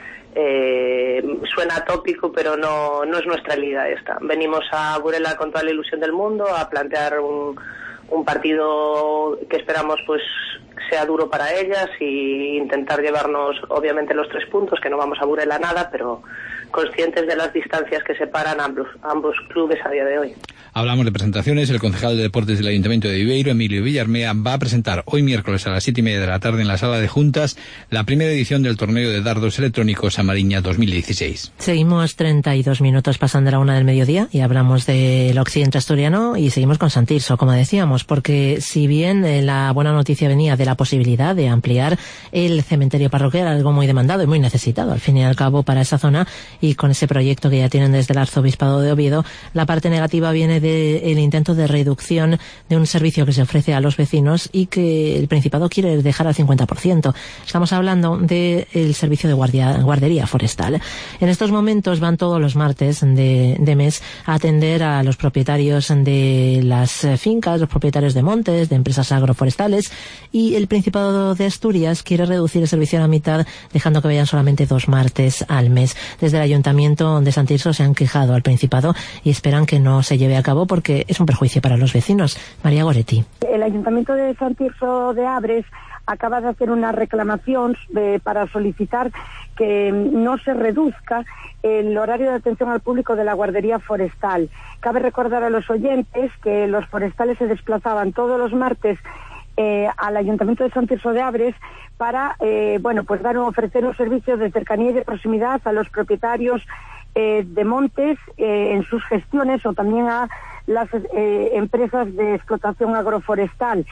suena tópico, pero no es nuestra liga esta. Venimos a Burela con toda la ilusión del mundo a plantear un partido que esperamos pues sea duro para ellas y intentar llevarnos obviamente los 3 puntos, que no vamos a Burela nada, pero conscientes de las distancias que separan ambos clubes a día de hoy. Hablamos de presentaciones. El concejal de Deportes del Ayuntamiento de Viveiro, Emilio Villarmea, va a presentar hoy miércoles a las 7:30 de la tarde en la Sala de Juntas la primera edición del torneo de dardos electrónicos Amariña 2016. Seguimos 32 minutos pasando la 1 del mediodía y hablamos del occidente asturiano y seguimos con Sant Tirso, como decíamos, porque si bien la buena noticia venía de la posibilidad de ampliar el cementerio parroquial, algo muy demandado y muy necesitado al fin y al cabo para esa zona, y con ese proyecto que ya tienen desde el Arzobispado de Oviedo, la parte negativa viene del intento de reducción de un servicio que se ofrece a los vecinos y que el Principado quiere dejar al 50%. Estamos hablando del servicio de guardería forestal. En estos momentos van todos los martes de mes a atender a los propietarios de las fincas, los propietarios de montes, de empresas agroforestales, y el Principado de Asturias quiere reducir el servicio a la mitad, dejando que vayan solamente 2 martes al mes. Desde el Ayuntamiento de Sant Tirso se han quejado al Principado y esperan que no se lleve a cabo porque es un perjuicio para los vecinos. María Goretti. El Ayuntamiento de Sant Tirso de Abres acaba de hacer una reclamación para solicitar que no se reduzca el horario de atención al público de la guardería forestal. Cabe recordar a los oyentes que los forestales se desplazaban todos los martes al Ayuntamiento de Sant Tirso de Abres para pues ofrecer un servicio de cercanía y de proximidad a los propietarios de montes en sus gestiones, o también a las empresas de explotación agroforestal.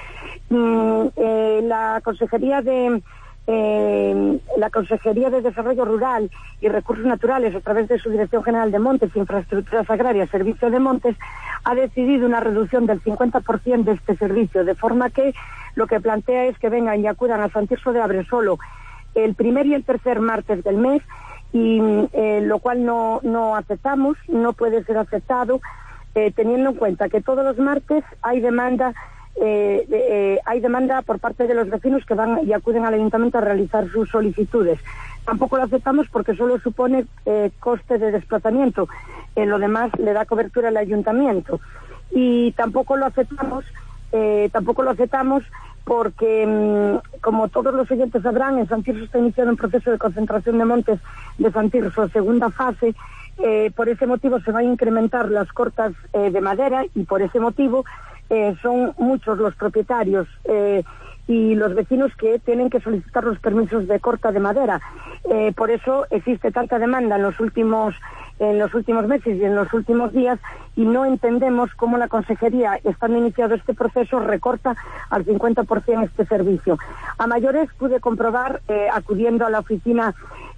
La Consejería de Desarrollo Rural y Recursos Naturales, a través de su Dirección General de Montes e Infraestructuras Agrarias, Servicio de Montes, ha decidido una reducción del 50% de este servicio, de forma que lo que plantea es que vengan y acudan a Sant Tirso de Abres solo el primer y el tercer martes del mes, y lo cual no aceptamos, no puede ser aceptado, teniendo en cuenta que todos los martes hay demanda por parte de los vecinos que van y acuden al ayuntamiento a realizar sus solicitudes. Tampoco lo aceptamos porque solo supone coste de desplazamiento, lo demás le da cobertura al ayuntamiento. Y tampoco lo aceptamos porque, como todos los oyentes sabrán, en Sant Tirso está iniciado un proceso de concentración de montes de Sant Tirso, segunda fase. Por ese motivo se van a incrementar las cortas de madera, y por ese motivo son muchos los propietarios y los vecinos que tienen que solicitar los permisos de corta de madera. Por eso existe tanta demanda en los últimos meses y en los últimos días, y no entendemos cómo la Consejería, estando iniciado este proceso, recorta al 50% este servicio. A mayores pude comprobar, acudiendo a la oficina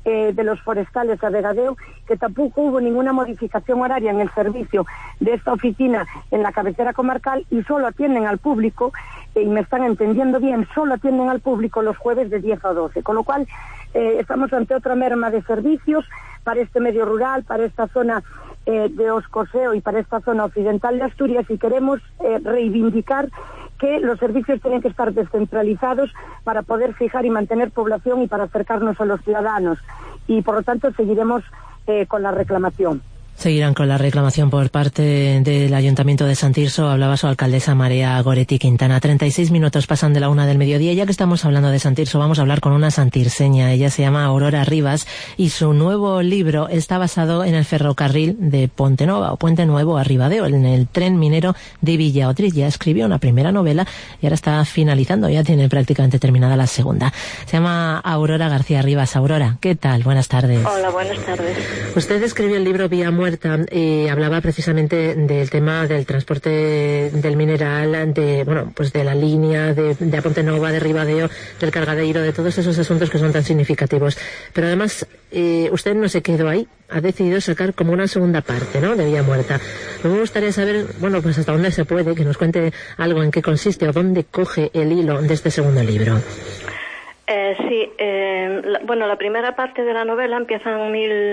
de los forestales a Vegadeo, que tampoco hubo ninguna modificación horaria en el servicio de esta oficina en la cabecera comarcal y solo atienden al público, y me están entendiendo bien, solo atienden al público los jueves de 10 a 12, con lo cual estamos ante otra merma de servicios para este medio rural, para esta zona de Oscoseo y para esta zona occidental de Asturias, y queremos reivindicar que los servicios tienen que estar descentralizados para poder fijar y mantener población y para acercarnos a los ciudadanos, y por lo tanto seguiremos con la reclamación. Seguirán con la reclamación por parte del Ayuntamiento de Santirso. Hablaba su alcaldesa María Goretti Quintana. 36 minutos pasan de la 1 del mediodía. Ya que estamos hablando de Santirso, vamos a hablar con una santirseña. Ella se llama Aurora Rivas y su nuevo libro está basado en el ferrocarril de Pontenova o Puente Nuevo a Ribadeo, en el tren minero de Villaotriz. Ya escribió una primera novela y ahora está finalizando, ya tiene prácticamente terminada la segunda. Se llama Aurora García Rivas. Aurora, ¿qué tal? Buenas tardes. Hola, buenas tardes. Usted escribió el libro Vía Muerta y hablaba precisamente del tema del transporte del mineral, de la línea de Pontenova, de Ribadeo, del cargadero, de todos esos asuntos que son tan significativos. Pero además, usted no se quedó ahí, ha decidido sacar como una segunda parte, ¿no?, de Vía Muerta. Me gustaría saber, pues hasta dónde se puede, que nos cuente algo en qué consiste o dónde coge el hilo de este segundo libro. La primera parte de la novela empieza en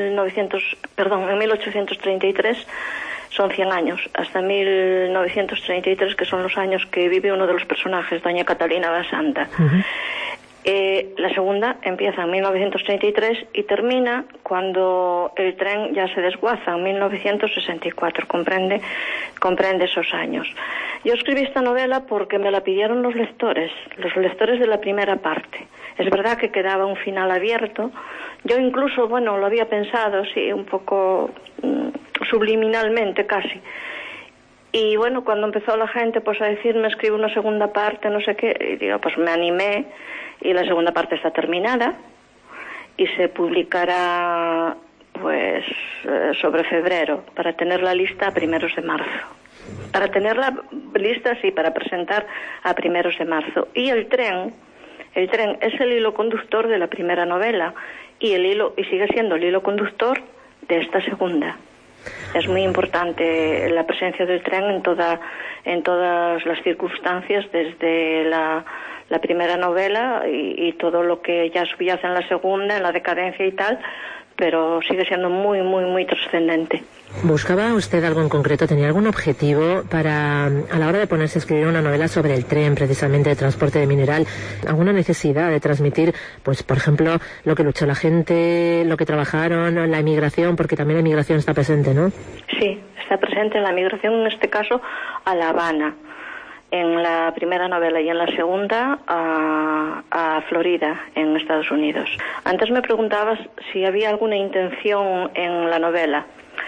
1833, son 100 años, hasta 1933, que son los años que vive uno de los personajes, doña Catalina Basanta. Uh-huh. La segunda empieza en 1933 y termina cuando el tren ya se desguaza, en 1964, comprende esos años. Yo escribí esta novela porque me la pidieron los lectores de la primera parte. Es verdad que quedaba un final abierto. Yo incluso, lo había pensado, sí, un poco subliminalmente casi. Y cuando empezó la gente a decirme, escribe una segunda parte, no sé qué, y digo, me animé, y la segunda parte está terminada y se publicará sobre febrero, para tenerla lista a primeros de marzo. Para tenerla lista, sí, para presentar a primeros de marzo. Y el tren es el hilo conductor de la primera novela y sigue siendo el hilo conductor de esta segunda. Es muy importante la presencia del tren en todas las circunstancias, desde la primera novela y todo lo que ya subyace en la segunda, en la decadencia y tal, pero sigue siendo muy, muy, muy trascendente. ¿Buscaba usted algo en concreto? ¿Tenía algún objetivo a la hora de ponerse a escribir una novela sobre el tren, precisamente de transporte de mineral? ¿Alguna necesidad de transmitir, por ejemplo, lo que luchó la gente, lo que trabajaron, la emigración? Porque también la emigración está presente, ¿no? Sí, está presente la emigración, en este caso, a La Habana, en la primera novela, y en la segunda a Florida, en Estados Unidos. Antes me preguntabas si había alguna intención en la novela.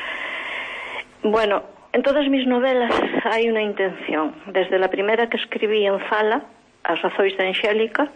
En todas mis novelas hay una intención. Desde la primera que escribí en Fala, As Azois de Angélica,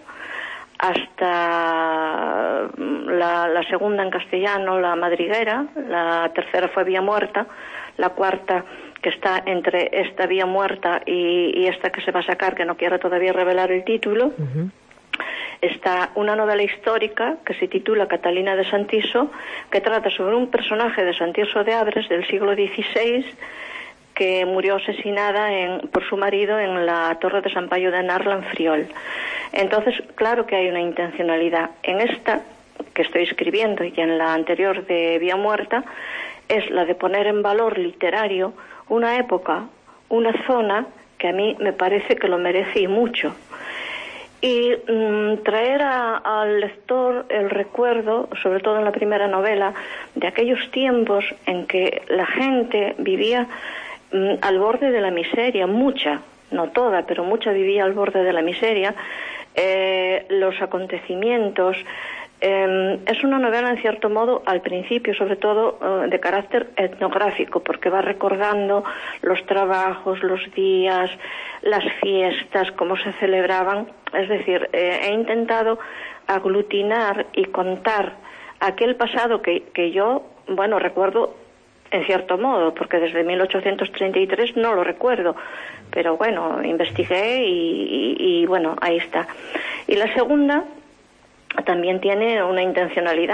hasta la segunda en castellano, La Madriguera, la tercera fue Vía Muerta, la cuarta, que está entre esta Vía Muerta y esta que se va a sacar, que no quiero todavía revelar el título. Uh-huh. Está una novela histórica que se titula Catalina de Santirso, que trata sobre un personaje de Santirso de Abres del siglo XVI que murió asesinada por su marido en la Torre de San Payo de Narla, en Friol. Entonces, claro que hay una intencionalidad. En esta que estoy escribiendo y en la anterior de Vía Muerta es la de poner en valor literario una época, una zona que a mí me parece que lo merece y mucho. Y traer al lector el recuerdo, sobre todo en la primera novela, de aquellos tiempos en que la gente vivía al borde de la miseria, mucha, no toda, pero mucha vivía al borde de la miseria, los acontecimientos. Es una novela, en cierto modo, al principio, sobre todo, de carácter etnográfico, porque va recordando los trabajos, los días, las fiestas, cómo se celebraban. Es decir, he intentado aglutinar y contar aquel pasado que yo, recuerdo en cierto modo, porque desde 1833 no lo recuerdo, pero investigué y ahí está. Y la segunda también tiene una intencionalidad,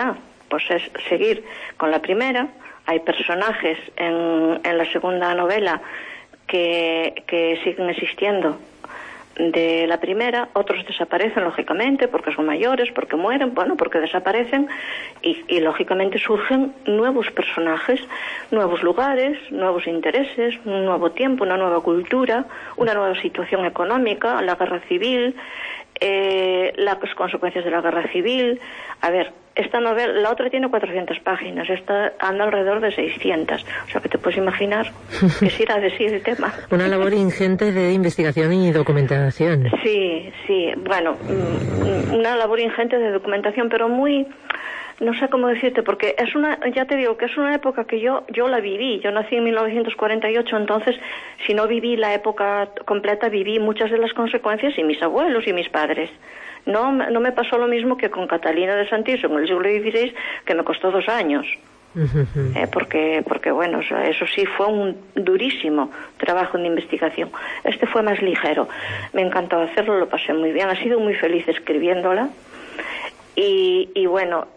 pues es seguir con la primera. Hay personajes en la segunda novela que siguen existiendo de la primera, otros desaparecen lógicamente porque son mayores, porque mueren, bueno, porque desaparecen y lógicamente surgen nuevos personajes, nuevos lugares, nuevos intereses, un nuevo tiempo, una nueva cultura, una nueva situación económica, la guerra civil, las consecuencias de la guerra civil. A ver, esta novela, la otra tiene 400 páginas, esta anda alrededor de 600, o sea que te puedes imaginar que se irá a decir el tema. Una labor ingente de investigación y documentación. Sí, bueno, una labor ingente de documentación, pero muy, no sé cómo decirte, porque ya te digo que es una época que yo la viví. Yo nací en 1948, entonces si no viví la época completa, viví muchas de las consecuencias, y mis abuelos y mis padres. No me pasó lo mismo que con Catalina de Santiso en el siglo XVI, que me costó 2 años. Porque bueno, eso sí fue un durísimo trabajo de investigación. Este fue más ligero. Me encantó hacerlo, lo pasé muy bien. Ha sido muy feliz escribiéndola. Y bueno,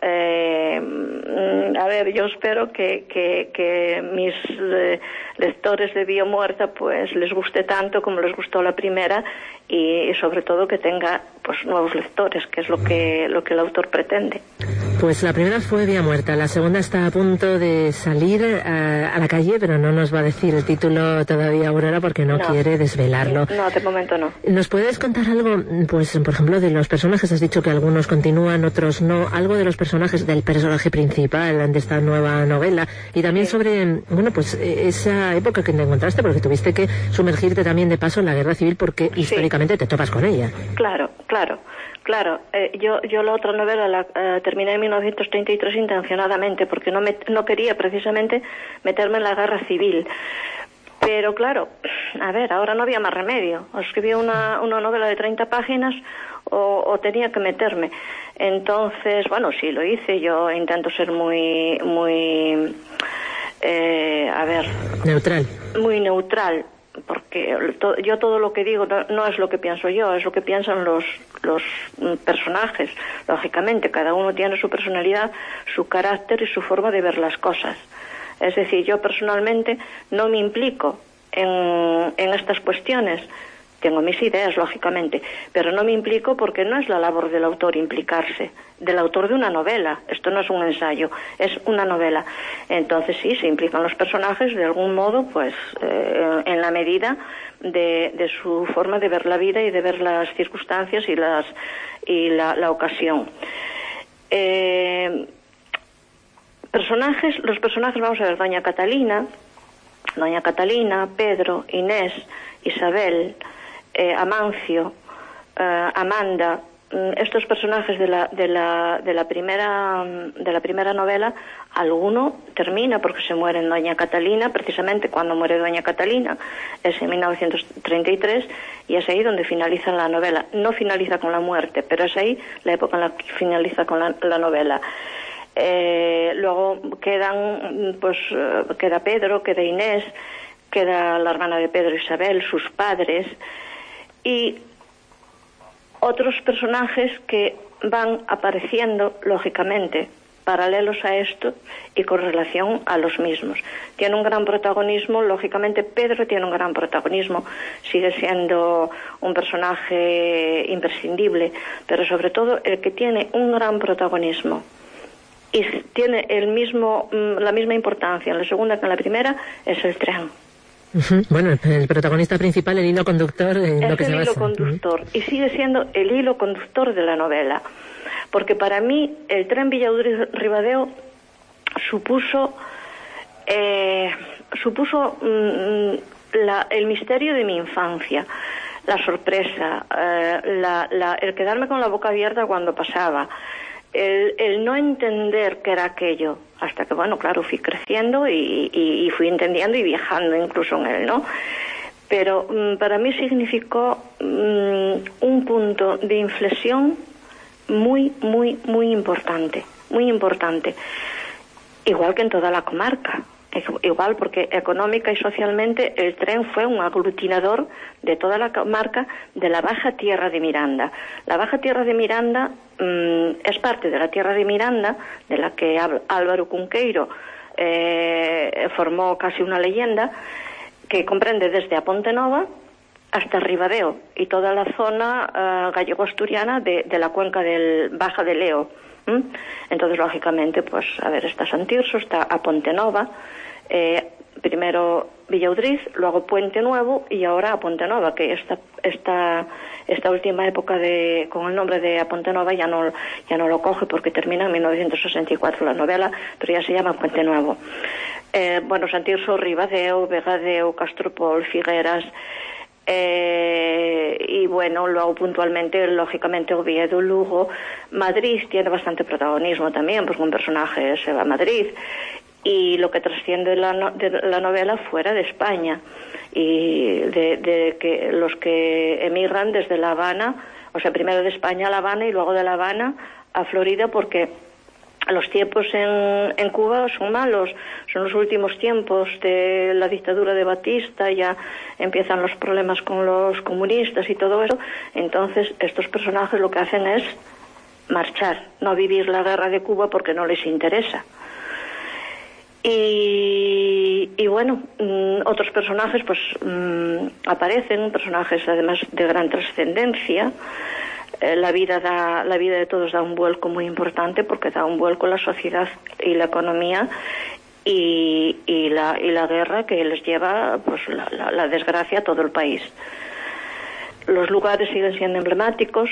a ver, yo espero que mis lectores de Vía Muerta pues les guste tanto como les gustó la primera, y sobre todo que tenga pues nuevos lectores, que es lo que el autor pretende. Pues la primera fue Vía Muerta, la segunda está a punto de salir a la calle, pero no nos va a decir el título todavía Aurora porque no quiere desvelarlo. No, de momento no. ¿Nos puedes contar algo, pues por ejemplo, de los personajes? Has dicho que algunos continúan, otros no. Algo de los personajes, del personaje principal de esta nueva novela, y también sobre, bueno, pues esa época que te encontraste, porque tuviste que sumergirte también de paso en la guerra civil porque históricamente te topas con ella. Claro. Yo la otra novela la terminé en 1933 intencionadamente porque no quería precisamente meterme en la guerra civil. Pero claro, a ver, ahora no había más remedio. Escribí una novela de 30 páginas o tenía que meterme. Entonces, bueno, sí, lo hice. Yo intento ser muy neutral. Muy neutral, porque yo todo lo que digo no es lo que pienso yo, es lo que piensan los personajes. Lógicamente, cada uno tiene su personalidad, su carácter y su forma de ver las cosas. Es decir, yo personalmente no me implico en estas cuestiones. Tengo mis ideas, lógicamente, pero no me implico porque no es la labor del autor implicarse, del autor de una novela. Esto no es un ensayo, es una novela. Entonces sí, se implican los personajes de algún modo, pues en la medida de su forma de ver la vida y de ver las circunstancias y la ocasión. Los personajes, vamos a ver, Doña Catalina, Pedro, Inés, Isabel, Amancio, Amanda, estos personajes de la primera novela, alguno termina porque se muere en Doña Catalina. Precisamente cuando muere Doña Catalina es en 1933 y es ahí donde finaliza la novela. No finaliza con la muerte, pero es ahí la época en la que finaliza con la novela. Luego queda Pedro, queda Inés, queda la hermana de Pedro, Isabel, sus padres y otros personajes que van apareciendo lógicamente paralelos a esto y con relación a los mismos. Tiene un gran protagonismo, lógicamente Pedro tiene un gran protagonismo, sigue siendo un personaje imprescindible, pero sobre todo el que tiene un gran protagonismo y tiene la misma importancia en la segunda que en la primera es el tren. Bueno, el protagonista principal, el hilo conductor en lo que se basa. Es el hilo conductor y sigue siendo el hilo conductor de la novela, porque para mí el tren Villaudry-Ribadeo supuso el misterio de mi infancia, la sorpresa, el quedarme con la boca abierta cuando pasaba, el no entender qué era aquello, hasta que, bueno, claro, fui creciendo y fui entendiendo y viajando incluso en él, ¿no? Pero para mí significó un punto de inflexión muy, muy, muy importante, igual que en toda la comarca, igual, porque económica y socialmente el tren fue un aglutinador de toda la comarca de la Baja Tierra de Miranda. La Baja Tierra de Miranda es parte de la Tierra de Miranda, de la que Álvaro Cunqueiro formó casi una leyenda, que comprende desde a Ponte Nova hasta Ribadeo y toda la zona gallego-asturiana de la cuenca del Baja de Leo. Entonces, lógicamente, pues, a ver, está Santirso, está a Ponte Nova, primero Villaudriz, luego Puente Nuevo y ahora a Ponte Nova, que esta última época con el nombre de a Ponte Nova ya no lo coge porque termina en 1964 la novela, pero ya se llama Puente Nuevo. Bueno, Santirso, Ribadeo, Vegadeo, Castropol, Figueras, y bueno, luego puntualmente, lógicamente, Oviedo, Lugo. Madrid tiene bastante protagonismo también, porque un personaje se va a Madrid, y lo que trasciende de la novela fuera de España, y de que los que emigran desde La Habana, o sea, primero de España a La Habana y luego de La Habana a Florida, porque los tiempos en Cuba son malos, son los últimos tiempos de la dictadura de Batista, ya empiezan los problemas con los comunistas y todo eso. Entonces estos personajes lo que hacen es marchar, no vivir la guerra de Cuba porque no les interesa. Y bueno, otros personajes pues aparecen, personajes además de gran trascendencia. La vida de todos da un vuelco muy importante, porque da un vuelco la sociedad y la economía y la guerra que les lleva pues la desgracia a todo el país. Los lugares siguen siendo emblemáticos.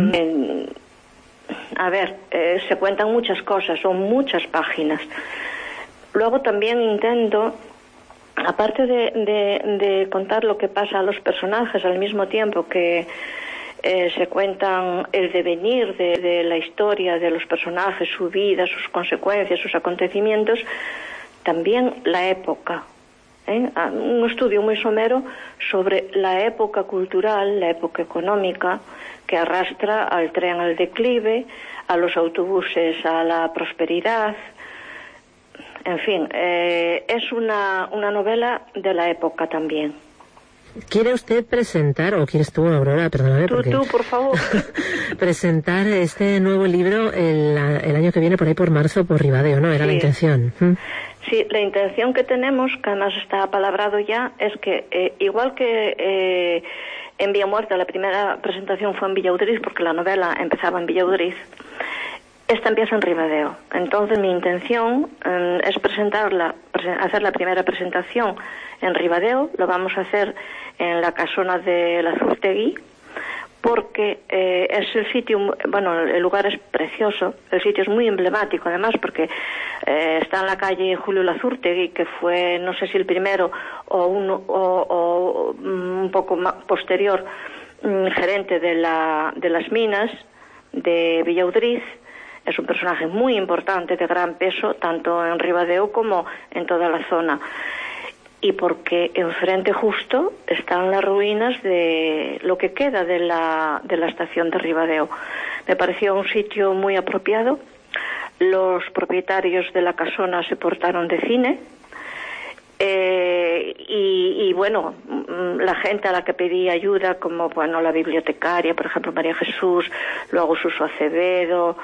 Se cuentan muchas cosas, son muchas páginas. Luego también intento, aparte de contar lo que pasa a los personajes al mismo tiempo que se cuentan el devenir de la historia de los personajes, su vida, sus consecuencias, sus acontecimientos, también la época. Un estudio muy somero sobre la época cultural, la época económica, que arrastra al tren al declive, a los autobuses a la prosperidad. En fin, es una novela de la época también. ¿Quiere usted presentar, o quieres tú, Aurora, perdóname? Tú, por favor. Presentar este nuevo libro el año que viene, por ahí por marzo, por Ribadeo, ¿no? Era la intención. Sí, la intención que tenemos, que además está apalabrado ya, es que igual que en Villamuerta la primera presentación fue en Villaudriz, porque la novela empezaba en Villaudriz, esta empieza en Ribadeo. Entonces mi intención es hacer la primera presentación en Ribadeo. Lo vamos a hacer en la casona de Lazurtegui, porque es el sitio, bueno, el lugar es precioso, el sitio es muy emblemático además, porque está en la calle Julio Lazurtegui, que fue, no sé si el primero o un poco más posterior, gerente de las minas de Villaudriz. Es un personaje muy importante, de gran peso, tanto en Ribadeo como en toda la zona. Y porque enfrente justo están las ruinas de lo que queda de la estación de Ribadeo. Me pareció un sitio muy apropiado. Los propietarios de la casona se portaron de cine. Y bueno, la gente a la que pedí ayuda, como bueno, la bibliotecaria, por ejemplo, María Jesús, luego Suso Acevedo,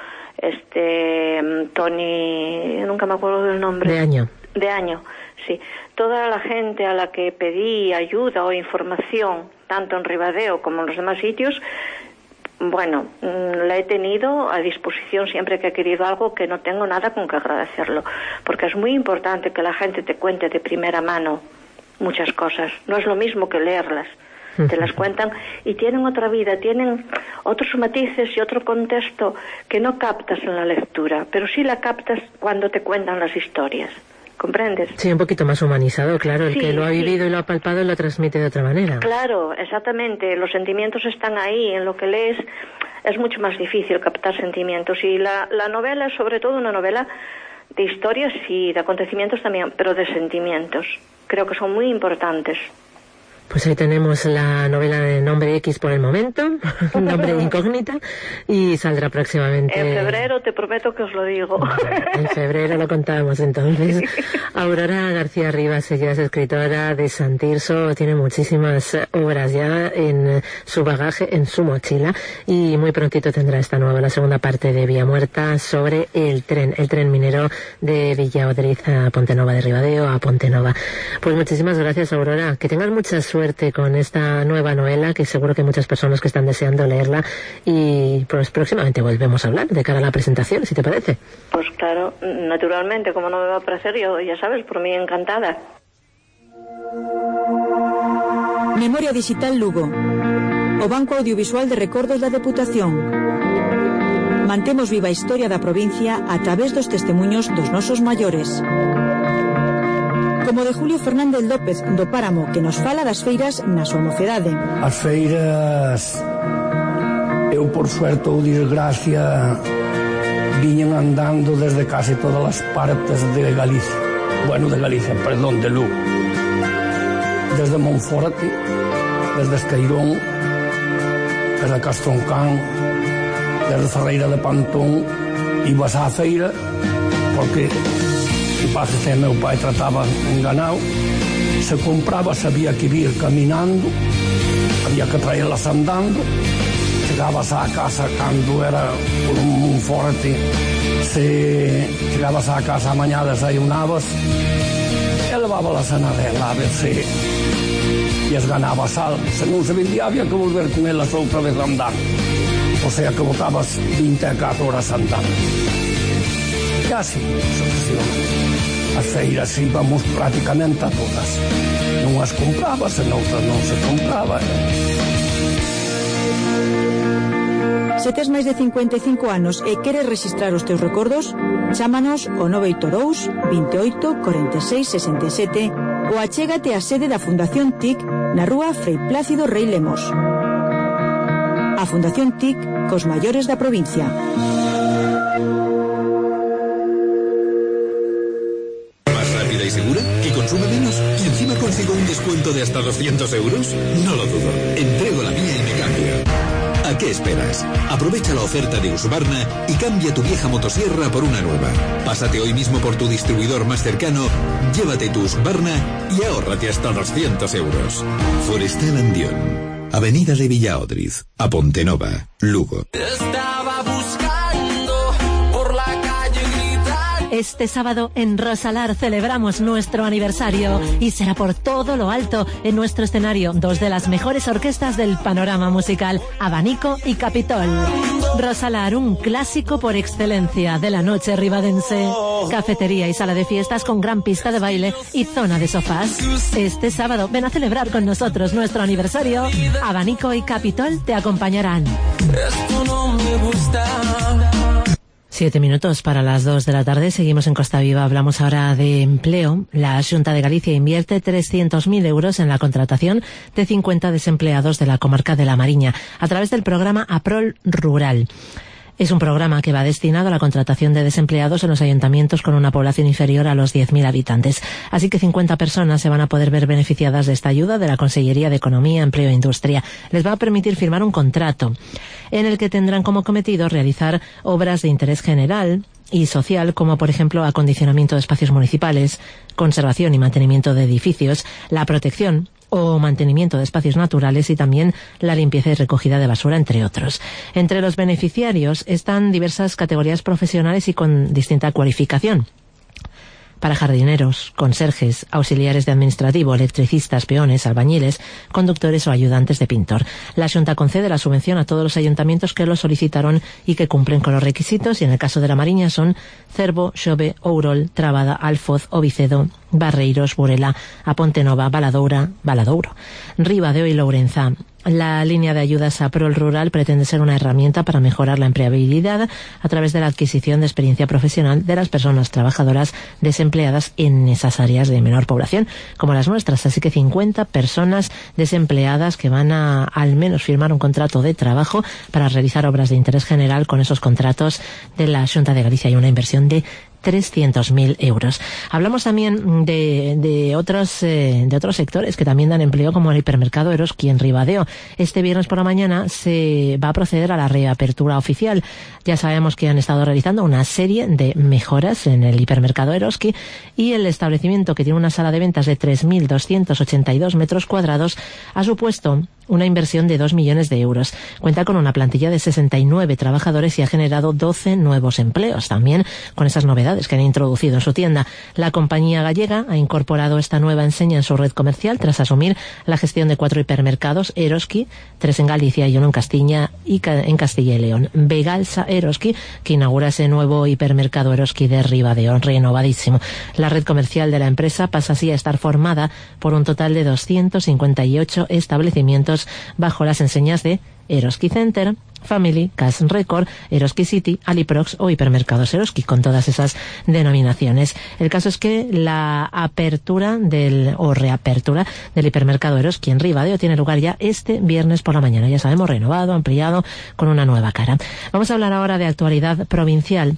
Tony, nunca me acuerdo del nombre. De Año, sí. Toda la gente a la que pedí ayuda o información, tanto en Ribadeo como en los demás sitios, bueno, la he tenido a disposición siempre que he querido algo, que no tengo nada con que agradecerlo, porque es muy importante que la gente te cuente de primera mano muchas cosas. No es lo mismo que leerlas. Te las cuentan y tienen otra vida, tienen otros matices y otro contexto que no captas en la lectura, pero sí la captas cuando te cuentan las historias. ¿Comprendes? Sí, un poquito más humanizado, claro. El que lo ha vivido y lo ha palpado lo transmite de otra manera. Claro, exactamente. Los sentimientos están ahí. En lo que lees es mucho más difícil captar sentimientos. Y la novela es sobre todo una novela de historias y de acontecimientos también, pero de sentimientos. Creo que son muy importantes. Pues ahí tenemos la novela de Nombre X por el momento, Nombre Incógnita, y saldrá próximamente. En febrero te prometo que os lo digo. En febrero lo contamos entonces. Aurora García Rivas, ella es escritora de San Tirso, tiene muchísimas obras ya en su bagaje, en su mochila, y muy prontito tendrá esta nueva, la segunda parte de Vía Muerta, sobre el tren minero de Villaodriz a Pontenova, de Ribadeo a Pontenova. Pues muchísimas gracias, Aurora, que tengas mucha suerte con esta nueva novela, que seguro que hay muchas personas que están deseando leerla, y pues próximamente volvemos a hablar de cara a la presentación, si te parece. Pues claro, naturalmente, como no me va a parecer, yo, ya sabes, por mí encantada. Memoria Digital Lugo, o Banco Audiovisual de Recordos da Deputación. Mantemos viva a historia da provincia a través dos testemuños dos nosos maiores. Como de Julio Fernández López do Páramo, que nos fala das feiras na súa mocedade. As feiras, eu por suerte ou desgracia, viñen andando desde case todas as partes de Galicia. Bueno, de Galicia, perdón, de Lugo. Desde Monforte, desde Esqueirón, desde Castroncán, desde Ferreira de Pantón, ibas á feira, porque o pase que meu pai trataba enganado, se compraba, había que ir caminando, había que traerlas andando, chegabas á casa cando era por un Monforte, se chegabas á casa a mañá desayunabas e levábalas a nadela a ver se as ganabas algo. Se non se vendía, había que volver con elas outra vez a andar, o sea que botabas 24 horas andando. E así, as feiras íbamos prácticamente a todas. Non as comprabas, en outras non se compraba. Se tes máis de 55 anos e queres registrar os teus recordos, chámanos ao 982 28 46 67 ou achégate á sede da Fundación TIC na rúa Frei Plácido Rei Lemos. A Fundación TIC cos maiores da provincia. ¿Más rápida y segura? ¿Que consume menos? ¿Y encima consigo un descuento de hasta 200 euros? No lo dudo. Entrego la mía y me cambio. ¿A qué esperas? Aprovecha la oferta de Husqvarna y cambia tu vieja motosierra por una nueva. Pásate hoy mismo por tu distribuidor más cercano, llévate tu Husqvarna y ahórrate hasta 200 euros. Forestal Andión, Avenida de Villaodriz, a Pontenova, Lugo. Estaba buscando por la calle gritar. Este sábado en Rosalar celebramos nuestro aniversario y será por todo lo alto en nuestro escenario dos de las mejores orquestas del panorama musical, Abanico y Capitol. Rosalar, un clásico por excelencia de la noche ribadense. Cafetería y sala de fiestas con gran pista de baile y zona de sofás. Este sábado ven a celebrar con nosotros nuestro aniversario. Abanico y Capitol te acompañarán. Esto no me gusta. 7 minutos para las 2 de la tarde. Seguimos en Costa Viva. Hablamos ahora de empleo. La Xunta de Galicia invierte 300.000 euros en la contratación de 50 desempleados de la comarca de La Mariña a través del programa APROL Rural. Es un programa que va destinado a la contratación de desempleados en los ayuntamientos con una población inferior a los 10.000 habitantes. Así que 50 personas se van a poder ver beneficiadas de esta ayuda de la Consellería de Economía, Empleo e Industria. Les va a permitir firmar un contrato en el que tendrán como cometido realizar obras de interés general y social, como por ejemplo acondicionamiento de espacios municipales, conservación y mantenimiento de edificios, la protección o mantenimiento de espacios naturales y también la limpieza y recogida de basura, entre otros. Entre los beneficiarios están diversas categorías profesionales y con distinta cualificación. Para jardineros, conserjes, auxiliares de administrativo, electricistas, peones, albañiles, conductores o ayudantes de pintor. La Xunta concede la subvención a todos los ayuntamientos que lo solicitaron y que cumplen con los requisitos, y en el caso de La Mariña son Cervo, Xove, Ourol, Trabada, Alfoz, Ovicedo, Barreiros, Burela, A Pontenova, Valadouro, Ribadeo y Lourenza. La línea de ayudas a APROL Rural pretende ser una herramienta para mejorar la empleabilidad a través de la adquisición de experiencia profesional de las personas trabajadoras desempleadas en esas áreas de menor población, como las nuestras. Así que 50 personas desempleadas que van a al menos firmar un contrato de trabajo para realizar obras de interés general con esos contratos de la Xunta de Galicia. Hay una inversión de 300.000 euros. Hablamos también de otros sectores que también dan empleo, como el hipermercado Eroski en Ribadeo. Este viernes por la mañana se va a proceder a la reapertura oficial. Ya sabemos que han estado realizando una serie de mejoras en el hipermercado Eroski, y el establecimiento, que tiene una sala de ventas de 3.282 metros cuadrados, ha supuesto una inversión de 2 millones de euros. Cuenta con una plantilla de 69 trabajadores y ha generado 12 nuevos empleos, también con esas novedades que han introducido en su tienda. La compañía gallega ha incorporado esta nueva enseña en su red comercial tras asumir la gestión de 4 hipermercados Eroski, 3 en Galicia y 1 en Castilla y León. Vegalsa Eroski, que inaugura ese nuevo hipermercado Eroski de Ribadeo, renovadísimo. La red comercial de la empresa pasa así a estar formada por un total de 258 establecimientos bajo las enseñas de Eroski Center, Family, Cash Record, Eroski City, Aliprox o Hipermercados Eroski, con todas esas denominaciones. El caso es que la reapertura del hipermercado Eroski en Ribadeo tiene lugar ya este viernes por la mañana. Ya sabemos, renovado, ampliado, con una nueva cara. Vamos a hablar ahora de actualidad provincial,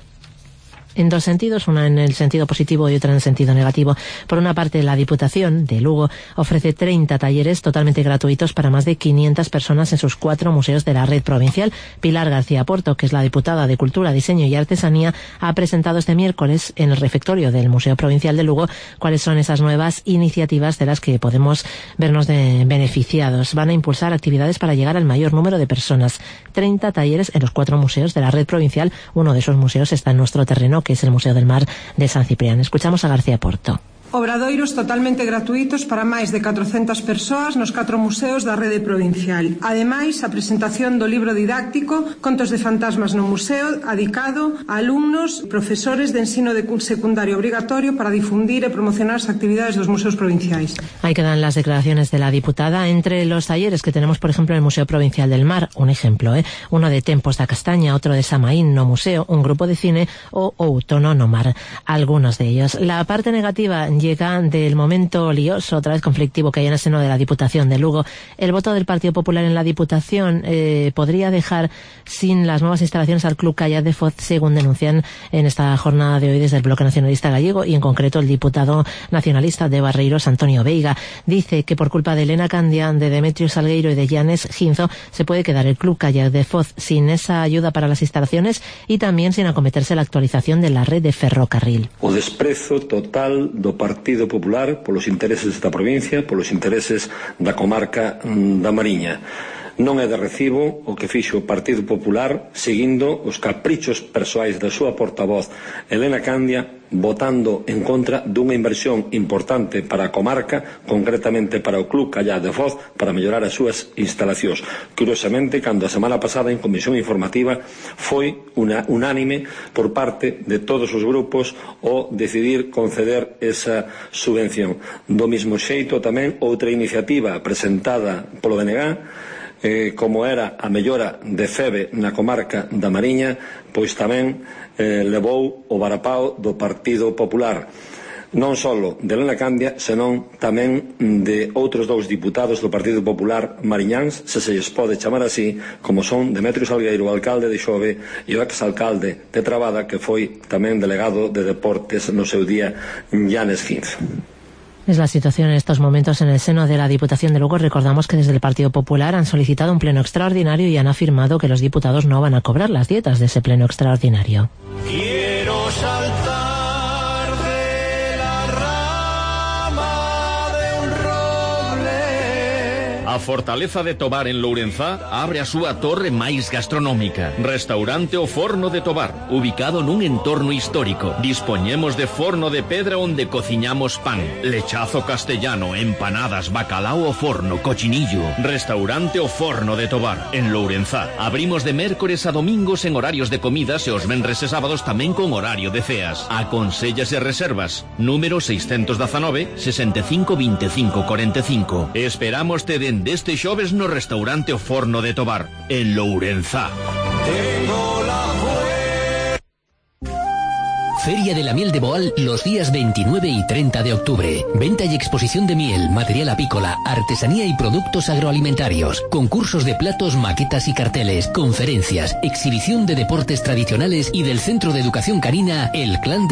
en dos sentidos, una en el sentido positivo y otra en el sentido negativo. Por una parte, la Diputación de Lugo ofrece 30 talleres totalmente gratuitos para más de 500 personas en sus 4 museos de la red provincial. Pilar García Porto, que es la diputada de Cultura, Diseño y Artesanía, ha presentado este miércoles en el refectorio del Museo Provincial de Lugo cuáles son esas nuevas iniciativas de las que podemos vernos beneficiados. Van a impulsar actividades para llegar al mayor número de personas. 30 talleres en los 4 museos de la red provincial. Uno de esos museos está en nuestro terreno, que es el Museo del Mar de San Ciprián. Escuchamos a García Porto. Obradoiros totalmente gratuitos para máis de 400 persoas nos 4 museos da rede provincial. Ademais, a presentación do libro didáctico Contos de fantasmas no museo, adicado a alumnos, profesores de ensino secundario obrigatorio para difundir e promocionar as actividades dos museos provinciais. Ahí quedan las declaraciones de la diputada. Entre los talleres que tenemos, por ejemplo, en el Museo Provincial del Mar, un ejemplo, uno de Tempos da Castaña, otro de Samaín no museo, un grupo de cine o Outono no mar, algunos de ellos. La parte negativa llega del momento lioso, otra vez conflictivo, que hay en el seno de la Diputación de Lugo. El voto del Partido Popular en la Diputación podría dejar sin las nuevas instalaciones al Club Kayak de Foz, según denuncian en esta jornada de hoy desde el Bloque Nacionalista Gallego, y en concreto el diputado nacionalista de Barreiros, Antonio Veiga. Dice que por culpa de Elena Candia, de Demetrio Salgueiro y de Llanes Ginzo se puede quedar el Club Kayak de Foz sin esa ayuda para las instalaciones y también sin acometerse la actualización de la red de ferrocarril. O desprezo total do Partido Popular polos intereses desta provincia, polos intereses da comarca da Mariña. Non é de recibo o que fixo o Partido Popular seguindo os caprichos persoais da súa portavoz Elena Candia, votando en contra dunha inversión importante para a comarca, concretamente para o Club Kayak de Foz, para mellorar as súas instalacións. Curiosamente, cando a semana pasada en Comisión Informativa foi unánime por parte de todos os grupos o decidir conceder esa subvención. Do mesmo xeito tamén outra iniciativa presentada polo BNG, como era a mellora de FEBE na comarca da Mariña, pois tamén levou o varapao do Partido Popular, non só de Elena Candia, senón tamén de outros 2 diputados do Partido Popular mariñáns, se lles pode chamar así, como son Demetrio Salgueiro, alcalde de Xove, e o exalcalde de Trabada, que foi tamén delegado de Deportes no seu día, Llanes Ginzo. Es la situación en estos momentos en el seno de la Diputación de Lugo. Recordamos que desde el Partido Popular han solicitado un pleno extraordinario y han afirmado que los diputados no van a cobrar las dietas de ese pleno extraordinario. Quiero saltar de la rama de un roble. A Fortaleza de Tobar en Lourenzá abre a súa torre máis gastronómica. Restaurante O Forno de Tobar, ubicado nun entorno histórico. Dispoñemos de forno de pedra onde cociñamos pan, lechazo castellano, empanadas, bacalao ao forno, cochinillo. Restaurante O Forno de Tobar en Lourenzá. Abrimos de mércores a domingos en horarios de comidas e os venres e sábados tamén con horario de ceas. Aconsellas e reservas. Número 619 65 25 45. Esperamos te deste xoves no restaurante O Forno de Tobar en Lourenzá. Feria de la Miel de Boal los días 29 y 30 de octubre. Venta y exposición de miel, material apícola, artesanía y productos agroalimentarios. Concursos de platos, maquetas y carteles. Conferencias, exhibición de deportes tradicionales y del Centro de Educación Canina El Clan de